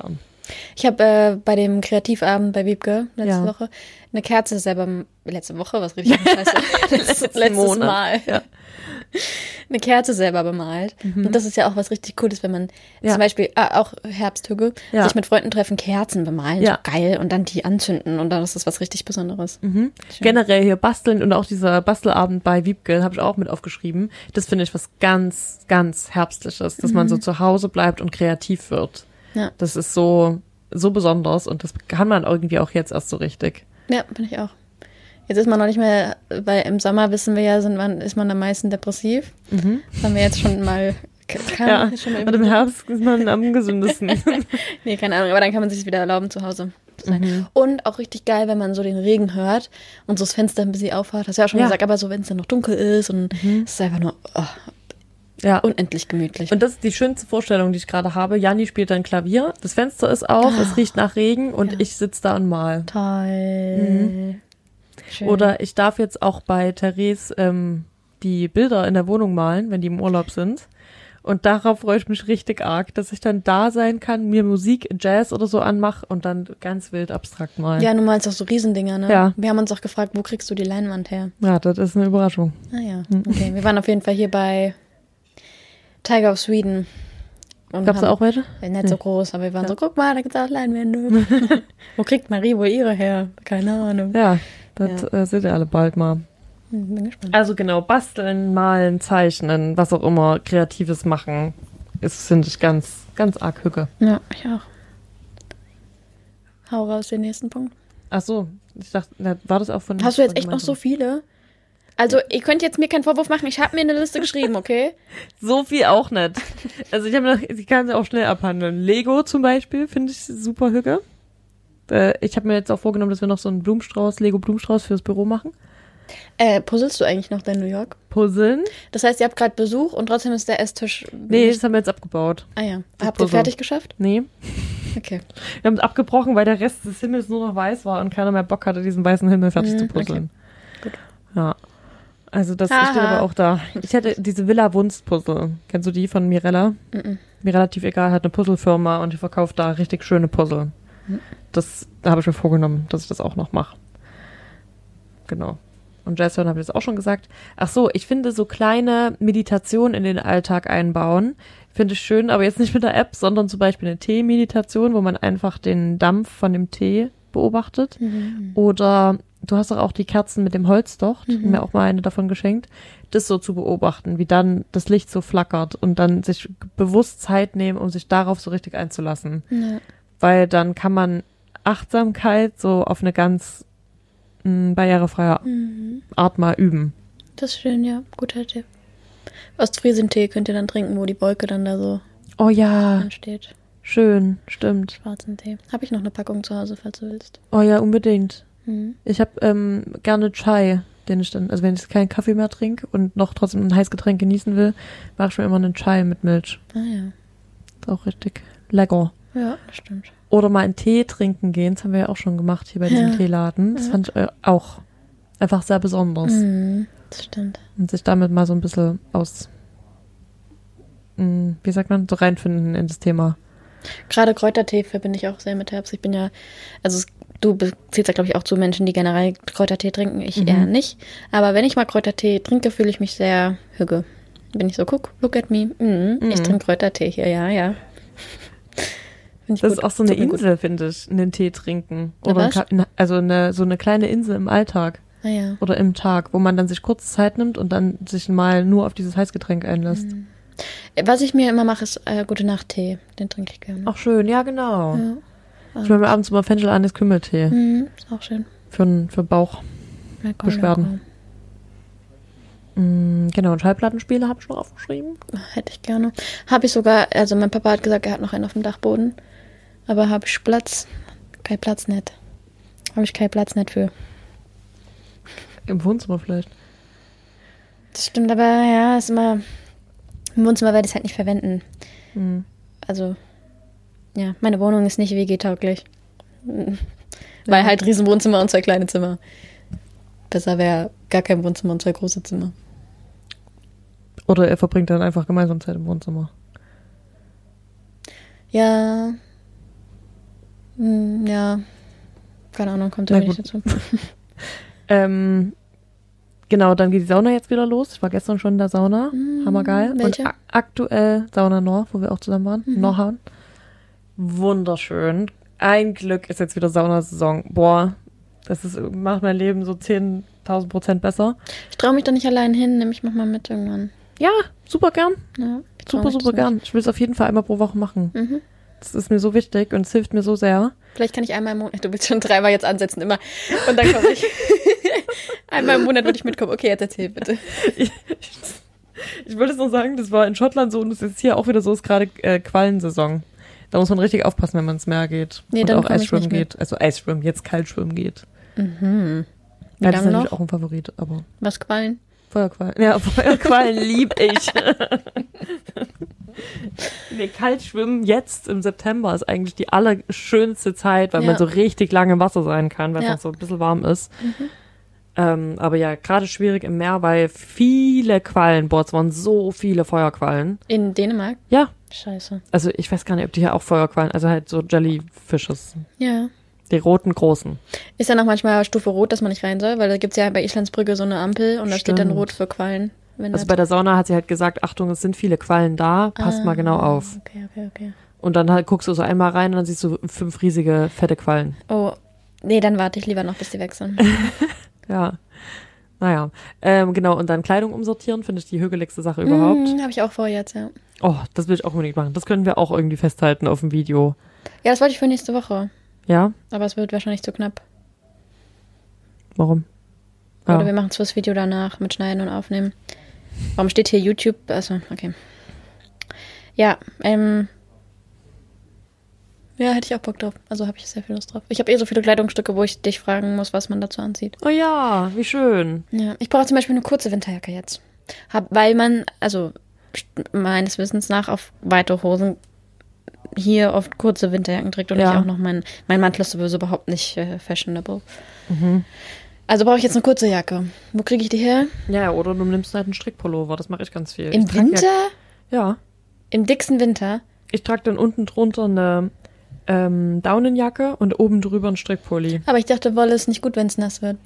Ich habe bei dem Kreativabend bei Wiebke letzte Woche eine Kerze selber, letzte Woche, was richtig scheiße, letztes Mal. Ja. Eine Kerze selber bemalt. Und das ist ja auch was richtig Cooles, wenn man zum Beispiel, auch Herbsthügge, sich mit Freunden treffen, Kerzen bemalen, so geil, und dann die anzünden und dann ist das was richtig Besonderes. Generell hier basteln und auch dieser Bastelabend bei Wiebke, habe ich auch mit aufgeschrieben, das finde ich was ganz, ganz Herbstliches, dass man so zu Hause bleibt und kreativ wird. Ja. Das ist so besonders und das kann man irgendwie auch jetzt erst so richtig. Ja, bin ich auch. Jetzt ist man noch nicht mehr, weil im Sommer wissen wir ja, ist man am meisten depressiv. Das haben wir jetzt schon mal. Und im Herbst ist man am gesündesten. Nee, keine Ahnung, aber dann kann man sich wieder erlauben, zu Hause zu sein. Und auch richtig geil, wenn man so den Regen hört und so das Fenster ein bisschen aufhat. Hast du ja auch schon gesagt, aber so, wenn es dann noch dunkel ist und es ist einfach nur unendlich gemütlich. Und das ist die schönste Vorstellung, die ich gerade habe. Janni spielt dann Klavier, das Fenster ist auf, es riecht nach Regen und ich sitze da und mal. Toll. Schön. Oder ich darf jetzt auch bei Therese die Bilder in der Wohnung malen, wenn die im Urlaub sind. Und darauf freue ich mich richtig arg, dass ich dann da sein kann, mir Musik, Jazz oder so anmache und dann ganz wild abstrakt malen. Ja, du malst auch so Riesendinger, ne? Ja. Wir haben uns auch gefragt, wo kriegst du die Leinwand her? Ja, das ist eine Überraschung. Ah ja, okay. Wir waren auf jeden Fall hier bei Tiger of Sweden. Gab's da auch welche? Nicht so groß, aber wir waren so, guck mal, da gibt's auch Leinwände. Wo kriegt Marie wohl ihre her? Keine Ahnung. Ja, das seht ihr alle bald mal. Bin gespannt. Also genau, basteln, malen, zeichnen, was auch immer, Kreatives machen, ist, finde ich, ganz, ganz arg Hücke. Ja, ich auch. Hau raus den nächsten Punkt. Ach so, ich dachte, war das auch von... Hast du jetzt echt noch so viele? Also, ihr könnt jetzt mir keinen Vorwurf machen, ich habe mir eine Liste geschrieben, okay? So viel auch nicht. Also ich kann sie auch schnell abhandeln. Lego zum Beispiel, finde ich super Hücke. Ich habe mir jetzt auch vorgenommen, dass wir noch so einen Lego-Blumenstrauß fürs Büro machen. Puzzelst du eigentlich noch dein New York? Puzzeln? Das heißt, ihr habt gerade Besuch und trotzdem ist der Esstisch... Nee, das haben wir jetzt abgebaut. Ah ja. Habt ihr fertig geschafft? Nee. Okay. Wir haben es abgebrochen, weil der Rest des Himmels nur noch weiß war und keiner mehr Bock hatte, diesen weißen Himmel fertig zu puzzeln. Okay. Gut. Ja. Also das steht aber auch da. Ich hätte diese Villa Wunst-Puzzle. Kennst du die von Mirella? Mir relativ egal, hat eine Puzzlefirma und die verkauft da richtig schöne Puzzle. Da habe ich mir vorgenommen, dass ich das auch noch mache. Genau. Und Jason habe ich das auch schon gesagt. Ach so, ich finde so kleine Meditationen in den Alltag einbauen, finde ich schön, aber jetzt nicht mit der App, sondern zum Beispiel eine Tee-Meditation, wo man einfach den Dampf von dem Tee beobachtet. Oder du hast doch auch die Kerzen mit dem Holzdocht, mir auch mal eine davon geschenkt, das so zu beobachten, wie dann das Licht so flackert und dann sich bewusst Zeit nehmen, um sich darauf so richtig einzulassen. Ja. Weil dann kann man Achtsamkeit so auf eine ganz barrierefreie Art mal üben. Das ist schön, ja. Guter Tipp. Ostfriesentee könnt ihr dann trinken, wo die Wolke dann da so entsteht. Schön, stimmt. Schwarzen Tee. Habe ich noch eine Packung zu Hause, falls du willst. Oh ja, unbedingt. Ich habe gerne Chai, den ich dann, also wenn ich keinen Kaffee mehr trinke und noch trotzdem ein Heißgetränk genießen will, mache ich mir immer einen Chai mit Milch. Ah ja. Ist auch richtig lecker. Ja, das stimmt. Oder mal einen Tee trinken gehen, das haben wir ja auch schon gemacht hier bei diesem Teeladen. Das fand ich auch einfach sehr besonders. Das stimmt. Und sich damit mal so ein bisschen wie sagt man, so reinfinden in das Thema. Gerade Kräutertee verbinde ich auch sehr mit Herbst. Ich bin ja, du zählst ja, glaube ich, auch zu Menschen, die generell Kräutertee trinken. Ich eher nicht. Aber wenn ich mal Kräutertee trinke, fühle ich mich sehr hügge. Bin ich so, look at me. Ich trinke Kräutertee hier, ja. Das ist auch so eine Insel, finde ich, einen Tee trinken. Oder so eine kleine Insel im Alltag. Ah, ja. Oder im Tag, wo man dann sich kurz Zeit nimmt und dann sich mal nur auf dieses Heißgetränk einlässt. Was ich mir immer mache, ist Gute-Nacht-Tee. Den trinke ich gerne. Ach schön, ja genau. Ja. Ich mache mir abends immer Fenchel Anis Kümmeltee. Ist auch schön. Für Bauchbeschwerden. Genau, und Schallplattenspiele habe ich noch aufgeschrieben. Hätte ich gerne. Habe ich sogar, also mein Papa hat gesagt, er hat noch einen auf dem Dachboden. Aber habe ich Platz? Kein Platz nicht. Habe ich keinen Platz nicht für. Im Wohnzimmer vielleicht. Das stimmt, aber ja, ist immer... Im Wohnzimmer werde ich es halt nicht verwenden. Also, ja, meine Wohnung ist nicht WG-tauglich. Weil halt Riesenwohnzimmer und 2 kleine Zimmer. Besser wäre gar kein Wohnzimmer und 2 große Zimmer. Oder er verbringt dann einfach gemeinsam Zeit im Wohnzimmer. Ja. Ja, keine Ahnung, kommt ja nicht dazu. Genau, dann geht die Sauna jetzt wieder los. Ich war gestern schon in der Sauna. Hammergeil. Welche? Und aktuell Sauna Nord, wo wir auch zusammen waren. Norhan. Wunderschön. Ein Glück ist jetzt wieder Saunasaison. Boah, macht mein Leben so 10.000% besser. Ich traue mich da nicht allein hin, nehme ich mach mal mit irgendwann. Ja, super gern. Ja, super gern. Ich will es auf jeden Fall einmal pro Woche machen. Das ist mir so wichtig und es hilft mir so sehr. Vielleicht kann ich einmal im Monat, du willst schon 3-mal jetzt ansetzen, immer. Und dann komme ich. Einmal im Monat würde ich mitkommen. Okay, jetzt erzähl bitte. Ich wollte es noch sagen, das war in Schottland so und es ist hier auch wieder so, es ist gerade Quallensaison. Da muss man richtig aufpassen, wenn man ins Meer geht. Nee, und dann auch Eisschwimmen geht. Also Eisschwimmen, jetzt Kaltschwimmen geht. Mhm. Ja, das ist natürlich auch ein Favorit, aber. Was, Quallen? Feuerquallen. Ja, Feuerquallen lieb ich. Nee, Kaltschwimmen jetzt im September ist eigentlich die allerschönste Zeit, weil man so richtig lange im Wasser sein kann, weil es noch so ein bisschen warm ist. Aber ja, gerade schwierig im Meer, weil viele Quallen, es waren so viele Feuerquallen. In Dänemark? Ja. Scheiße. Also ich weiß gar nicht, ob die hier auch Feuerquallen, also halt so Jellyfishes. Ja. Die roten, großen. Ist ja noch manchmal Stufe Rot, dass man nicht rein soll, weil da gibt's ja bei Islandsbrücke so eine Ampel und da steht dann Rot für Quallen. Also bei der Sauna hat sie halt gesagt, Achtung, es sind viele Quallen da, passt mal genau auf. Okay. Und dann halt guckst du so einmal rein und dann siehst du 5 riesige, fette Quallen. Oh, nee, dann warte ich lieber noch, bis die weg sind. Ja, naja. Genau, und dann Kleidung umsortieren, finde ich die hügeligste Sache überhaupt. Habe ich auch vor jetzt, ja. Oh, das will ich auch unbedingt machen. Das können wir auch irgendwie festhalten auf dem Video. Ja, das wollte ich für nächste Woche. Ja? Aber es wird wahrscheinlich zu knapp. Warum? Oder wir machen es fürs Video danach mit Schneiden und Aufnehmen. Warum steht hier YouTube? Also, okay. Ja, ja, hätte ich auch Bock drauf. Also habe ich sehr viel Lust drauf. Ich habe so viele Kleidungsstücke, wo ich dich fragen muss, was man dazu anzieht. Oh ja, wie schön. Ja, ich brauche zum Beispiel eine kurze Winterjacke jetzt. Weil man, also meines Wissens nach, auf weite Hosen hier oft kurze Winterjacken trägt und ich auch noch mein Mantel ist sowieso überhaupt nicht fashionable. Also brauche ich jetzt eine kurze Jacke. Wo kriege ich die her? Ja, oder du nimmst halt einen Strickpullover, das mache ich ganz viel. Im Winter? Ja. Im dicksten Winter? Ich trage dann unten drunter eine Daunenjacke und oben drüber einen Strickpulli. Aber ich dachte, Wolle ist nicht gut, wenn es nass wird.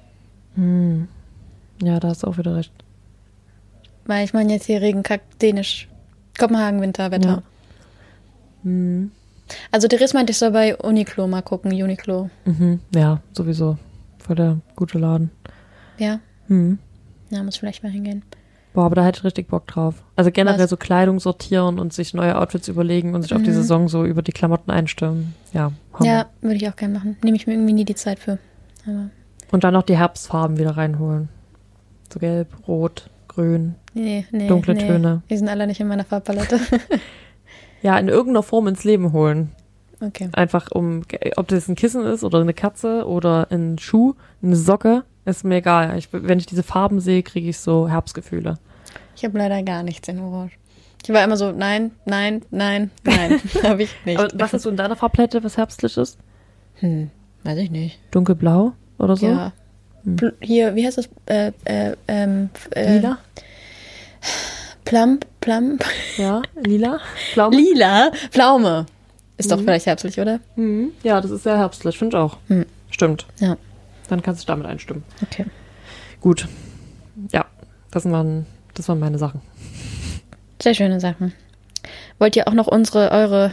Ja, da hast du auch wieder recht. Weil ich meine jetzt hier Regenkack, Dänisch, Kopenhagen, Winterwetter. Ja. Also Therese meinte, ich soll bei Uniqlo mal gucken, Uniqlo. Ja, sowieso. Voll der gute Laden. Ja? Ja, muss vielleicht mal hingehen. Boah, aber da hätte ich richtig Bock drauf. Also generell so Kleidung sortieren und sich neue Outfits überlegen und sich auf die Saison so über die Klamotten einstellen. Ja, Hammer. Ja, würde ich auch gerne machen. Nehme ich mir irgendwie nie die Zeit für. Aber und dann noch die Herbstfarben wieder reinholen. So gelb, rot, grün, dunkle Töne. Die sind alle nicht in meiner Farbpalette. Ja, in irgendeiner Form ins Leben holen. Okay. Einfach ob das ein Kissen ist oder eine Katze oder ein Schuh, eine Socke, ist mir egal. Wenn ich diese Farben sehe, kriege ich so Herbstgefühle. Ich habe leider gar nichts in Orange. Ich war immer so, nein. Habe ich nicht. Aber was ist so in deiner Farbpalette, was herbstlich ist? Weiß ich nicht. Dunkelblau oder so? Ja. Hier, wie heißt das? Lila? Plump. Ja, lila? Pflaume? Lila? Pflaume. Ist doch vielleicht herbstlich, oder? Ja, das ist sehr herbstlich, finde ich auch. Stimmt. Ja. Dann kannst du damit einstimmen. Okay. Gut. Ja, das waren meine Sachen. Sehr schöne Sachen. Wollt ihr auch noch eure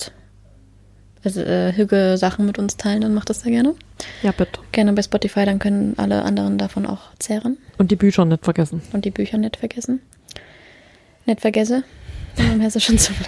Hüge-Sachen mit uns teilen, dann macht das sehr gerne. Ja, bitte. Gerne bei Spotify, dann können alle anderen davon auch zehren. Und die Bücher nicht vergessen. Und die Bücher nicht vergessen. Nicht vergesse, um im Hessischen zu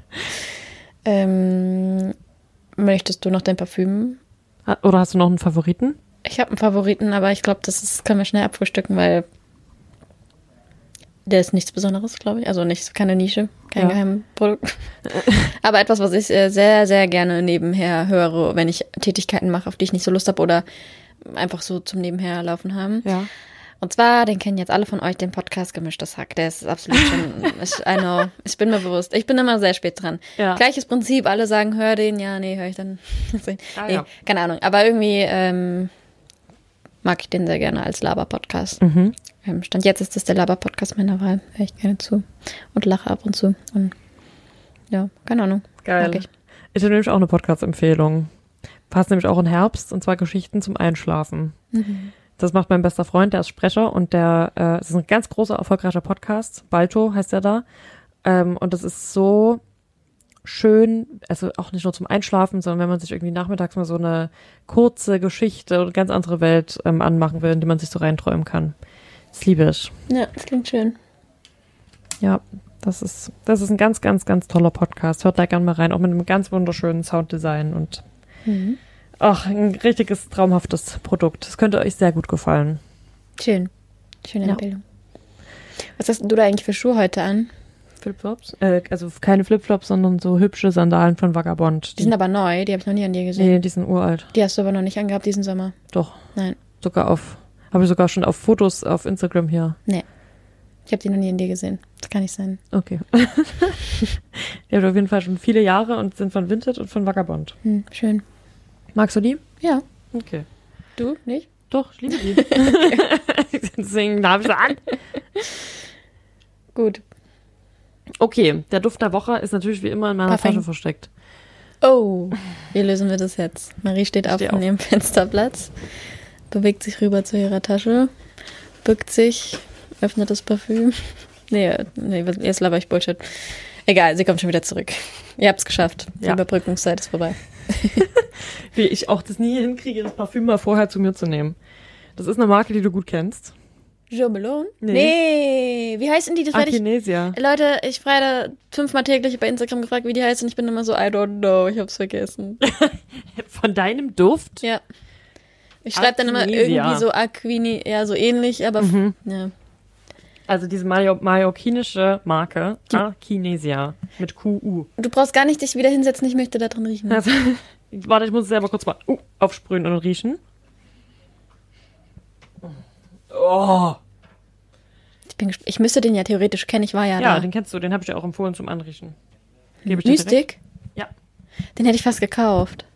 bleiben. Möchtest du noch dein Parfüm? Oder hast du noch einen Favoriten? Ich habe einen Favoriten, aber ich glaube, können wir schnell abfrühstücken, weil der ist nichts Besonderes, glaube ich. Also keine Nische, kein Geheimprodukt. Aber etwas, was ich sehr, sehr gerne nebenher höre, wenn ich Tätigkeiten mache, auf die ich nicht so Lust habe oder einfach so zum Nebenherlaufen haben. Ja. Und zwar, den kennen jetzt alle von euch, den Podcast Gemischtes Hack. Der ist absolut schon, ich bin mir bewusst. Ich bin immer sehr spät dran. Ja. Gleiches Prinzip, alle sagen, hör den, ja, nee, höre ich dann. Keine Ahnung. Aber irgendwie mag ich den sehr gerne als Laber-Podcast. Stand jetzt ist das der Laber-Podcast meiner Wahl. Höre ich gerne zu und lache ab und zu. Und ja, keine Ahnung. Geil. Ich habe nämlich auch eine Podcast-Empfehlung. passt nämlich auch in Herbst, und zwar Geschichten zum Einschlafen. Das macht mein bester Freund, der ist Sprecher und das ist ein ganz großer, erfolgreicher Podcast. Balto heißt der da. Und das ist so schön, also auch nicht nur zum Einschlafen, sondern wenn man sich irgendwie nachmittags mal so eine kurze Geschichte oder ganz andere Welt anmachen will, in die man sich so reinträumen kann. Das liebe ich. Ja, das klingt schön. Ja, das ist ein ganz, ganz, ganz toller Podcast. Hört da gerne mal rein, auch mit einem ganz wunderschönen Sounddesign und ein richtiges, traumhaftes Produkt. Das könnte euch sehr gut gefallen. Schön. Schöne Empfehlung. Was hast du da eigentlich für Schuhe heute an? Flipflops? Also keine Flipflops, sondern so hübsche Sandalen von Vagabond. Die sind aber neu, die habe ich noch nie an dir gesehen. Nee, die sind uralt. Die hast du aber noch nicht angehabt diesen Sommer? Doch. Nein. Habe ich sogar schon auf Fotos auf Instagram hier. Nee. Ich habe die noch nie in dir gesehen. Das kann nicht sein. Okay. Die haben auf jeden Fall schon viele Jahre und sind von Vinted und von Vagabond. Schön. Magst du die? Ja. Okay. Du nicht? Doch, ich liebe die. Deswegen habe ich sie an. Gut. Okay, der Duft der Woche ist natürlich wie immer in meiner Tasche versteckt. Oh, wie lösen wir das jetzt? Marie steht auf von ihrem Fensterplatz, bewegt sich rüber zu ihrer Tasche, bückt sich, öffnet das Parfüm. Nee, jetzt laber ich Bullshit. Egal, sie kommt schon wieder zurück. Ihr habt's geschafft. Die Überbrückungszeit ist vorbei. Wie ich auch das nie hinkriege, das Parfüm mal vorher zu mir zu nehmen. Das ist eine Marke, die du gut kennst. Jo Malone? Nee. Wie heißt denn die? Akinesia. Leute, ich frage 5-mal täglich bei Instagram gefragt, wie die heißt, und ich bin immer so, I don't know, ich hab's vergessen. Von deinem Duft? Ja. Ich schreibe dann immer irgendwie so Aquini, ja, so ähnlich, aber ja. Also diese mallorquinische Marke, Akinesia, mit QU. Du brauchst gar nicht dich wieder hinsetzen, ich möchte da drin riechen. Also, warte, ich muss es selber kurz mal aufsprühen und riechen. Oh. Ich müsste den ja theoretisch kennen, ich war ja da. Ja, den kennst du, den habe ich dir auch empfohlen zum Anriechen. Mystik? Ja. Den hätte ich fast gekauft.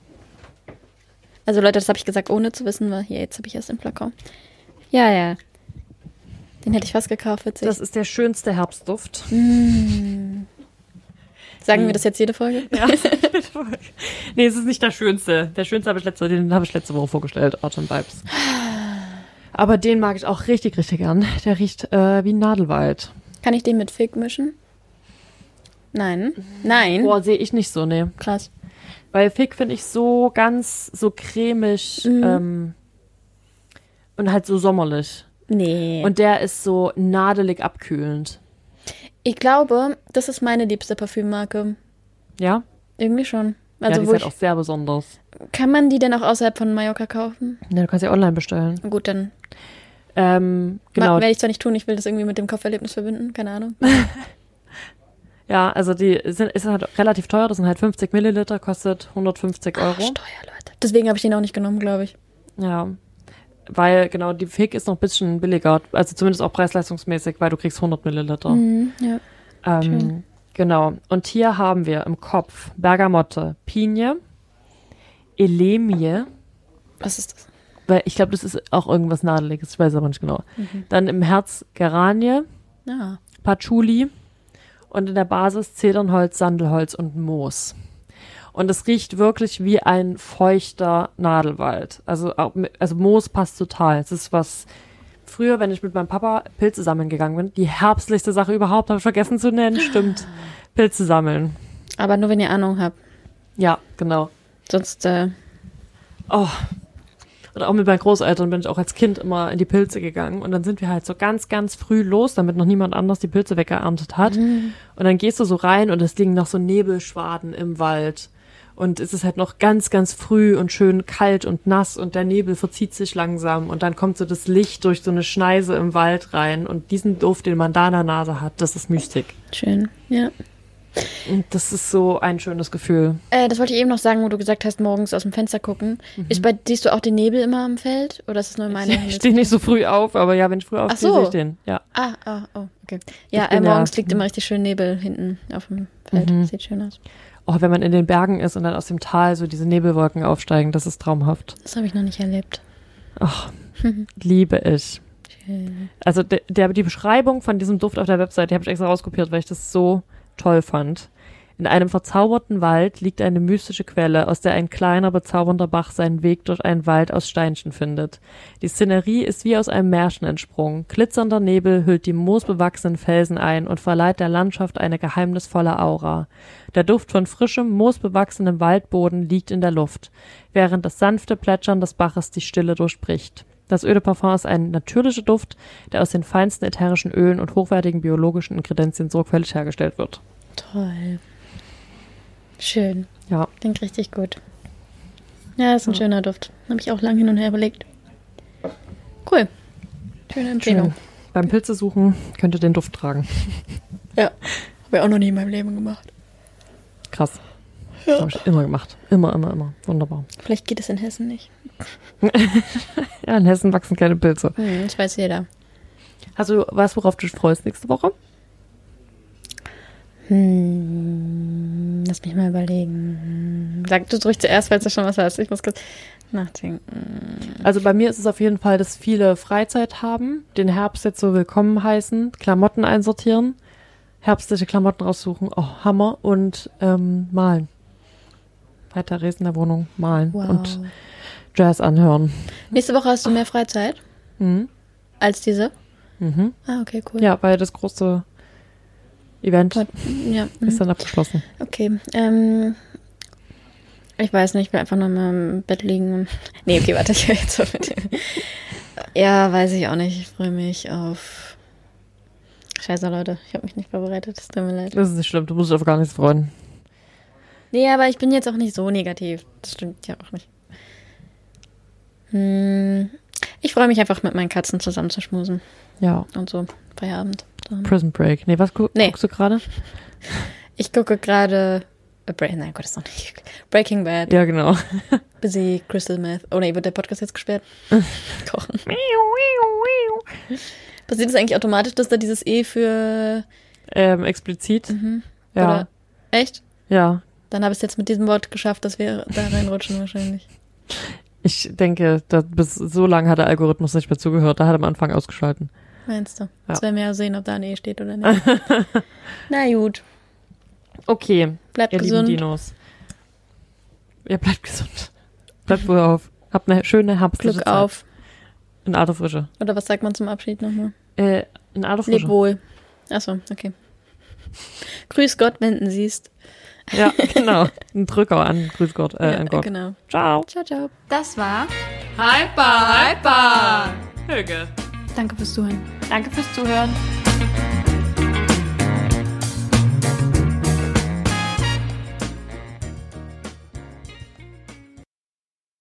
Also Leute, das habe ich gesagt, ohne zu wissen, weil hier, jetzt habe ich erst den Flakon. Ja. Den hätte ich fast gekauft, witzig. Das ist der schönste Herbstduft. Sagen wir das jetzt jede Folge? Ja, jede Folge. Nee, es ist nicht der schönste. Der schönste habe ich letzte Woche vorgestellt, Art and Vibes. Aber den mag ich auch richtig, richtig gern. Der riecht wie ein Nadelwald. Kann ich den mit Fig mischen? Nein. Boah, sehe ich nicht so, nee. Krass. Weil Fig finde ich so ganz, so cremig und halt so sommerlich. Nee. Und der ist so nadelig abkühlend. Ich glaube, das ist meine liebste Parfümmarke. Ja? Irgendwie schon. Also, die ist halt auch sehr besonders. Kann man die denn auch außerhalb von Mallorca kaufen? Ja, du kannst sie online bestellen. Gut, dann. Genau. Werde ich zwar nicht tun, ich will das irgendwie mit dem Kauferlebnis verbinden, keine Ahnung. Ja, also ist halt relativ teuer, das sind halt 50 Milliliter, kostet 150 Euro. Steuer, Leute. Deswegen habe ich den auch nicht genommen, glaube ich. Ja, weil genau, die Fig ist noch ein bisschen billiger, also zumindest auch preis-leistungsmäßig, weil du kriegst 100 Milliliter. Ja. Schön. Genau, und hier haben wir im Kopf Bergamotte, Pinie, Elemie. Was ist das? Weil ich glaube, das ist auch irgendwas Nadeliges, ich weiß aber nicht genau. Dann im Herz Geranie, Patchouli und in der Basis Zedernholz, Sandelholz und Moos. Und es riecht wirklich wie ein feuchter Nadelwald. Also Moos passt total. Es ist was, früher, wenn ich mit meinem Papa Pilze sammeln gegangen bin, die herbstlichste Sache überhaupt, habe ich vergessen zu nennen, stimmt. Pilze sammeln. Aber nur, wenn ihr Ahnung habt. Ja, genau. Sonst, Und auch mit meinen Großeltern bin ich auch als Kind immer in die Pilze gegangen. Und dann sind wir halt so ganz, ganz früh los, damit noch niemand anders die Pilze weggeerntet hat. Und dann gehst du so rein und es liegen noch so Nebelschwaden im Wald. Und es ist halt noch ganz, ganz früh und schön kalt und nass und der Nebel verzieht sich langsam und dann kommt so das Licht durch so eine Schneise im Wald rein und diesen Duft, den man da in der Nase hat, das ist Mystik. Schön, ja. Und das ist so ein schönes Gefühl. Das wollte ich eben noch sagen, wo du gesagt hast, morgens aus dem Fenster gucken. Siehst du auch den Nebel immer am Feld? Oder ist es nur meine? Ich stehe nicht so früh auf, aber ja, wenn ich früh aufstehe, sehe ich den. Ja. Okay. Ja, morgens liegt immer richtig schön Nebel hinten auf dem Feld. Sieht schön aus. Auch wenn man in den Bergen ist und dann aus dem Tal so diese Nebelwolken aufsteigen, das ist traumhaft. Das habe ich noch nicht erlebt. Ach, liebe ich. Schön. Also die Beschreibung von diesem Duft auf der Website, die habe ich extra rauskopiert, weil ich das so toll fand. In einem verzauberten Wald liegt eine mystische Quelle, aus der ein kleiner, bezaubernder Bach seinen Weg durch einen Wald aus Steinchen findet. Die Szenerie ist wie aus einem Märchen entsprungen. Glitzernder Nebel hüllt die moosbewachsenen Felsen ein und verleiht der Landschaft eine geheimnisvolle Aura. Der Duft von frischem, moosbewachsenem Waldboden liegt in der Luft, während das sanfte Plätschern des Baches die Stille durchbricht. Das Eau de Parfum ist ein natürlicher Duft, der aus den feinsten ätherischen Ölen und hochwertigen biologischen Ingredienzien sorgfältig hergestellt wird. Toll. Schön. Ja. Klingt richtig gut. Ja, ist ein schöner Duft. Habe ich auch lange hin und her überlegt. Cool. Schöne Empfehlung. Schön. Beim Pilze suchen könnt ihr den Duft tragen. Ja. Habe ich auch noch nie in meinem Leben gemacht. Krass. Ja. Habe ich immer gemacht. Immer. Wunderbar. Vielleicht geht es in Hessen nicht. Ja, in Hessen wachsen keine Pilze. Das weiß jeder. Hast du was, worauf du dich freust nächste Woche? Lass mich mal überlegen. Sag du ruhig zuerst, falls du schon was hast. Ich muss kurz nachdenken. Also bei mir ist es auf jeden Fall, dass viele Freizeit haben, den Herbst jetzt so willkommen heißen, Klamotten einsortieren, herbstliche Klamotten raussuchen, oh, Hammer, und malen. Weiter Rest in der Wohnung, malen und Jazz anhören. Nächste Woche hast du mehr Freizeit als diese? Mhm. Ah, okay, cool. Ja, weil das große Event ist dann abgeschlossen. Okay, ich weiß nicht, ich will einfach noch mal im Bett liegen. Nee, okay, warte, ich höre jetzt auf mit dem. Ja, weiß ich auch nicht. Ich freue mich auf... Scheiße, Leute, ich habe mich nicht vorbereitet, es tut mir leid. Das ist nicht schlimm, du musst dich auf gar nichts freuen. Nee, aber ich bin jetzt auch nicht so negativ. Das stimmt ja auch nicht. Ich freue mich einfach, mit meinen Katzen zusammen zu schmusen. Ja. Und so, Feierabend. Prison Break. Nee, was guckst du gerade? Ich gucke gerade... Nein, Gott, ist noch nicht. Breaking Bad. Ja, genau. Busy Crystal Meth. Oh nee, wird der Podcast jetzt gesperrt? Kochen. Passiert es eigentlich automatisch, dass da dieses E für... Explizit? Ja. Oder echt? Ja. Dann habe ich es jetzt mit diesem Wort geschafft, dass wir da reinrutschen wahrscheinlich. Ich denke, bis so lange hat der Algorithmus nicht mehr zugehört. Da hat er am Anfang ausgeschalten. Meinst du? Ja. Jetzt werden wir ja sehen, ob da ein E steht oder nicht. Na gut. Okay. Bleibt ihr gesund. lieben Dinos. Ja, bleibt gesund. Bleibt wohl auf. Habt eine schöne herbstliche Glück Zeit. auf. In alter Frische. Oder was sagt man zum Abschied nochmal? In alter Frische. Leb wohl. Achso, okay. Grüß Gott, wenn du siehst. Ja, genau. Ein Drücker an Grüß Gott, an Gott. Genau. Ciao. Ciao, ciao. Das war Hyper. Höge. Danke fürs Zuhören. Danke fürs Zuhören.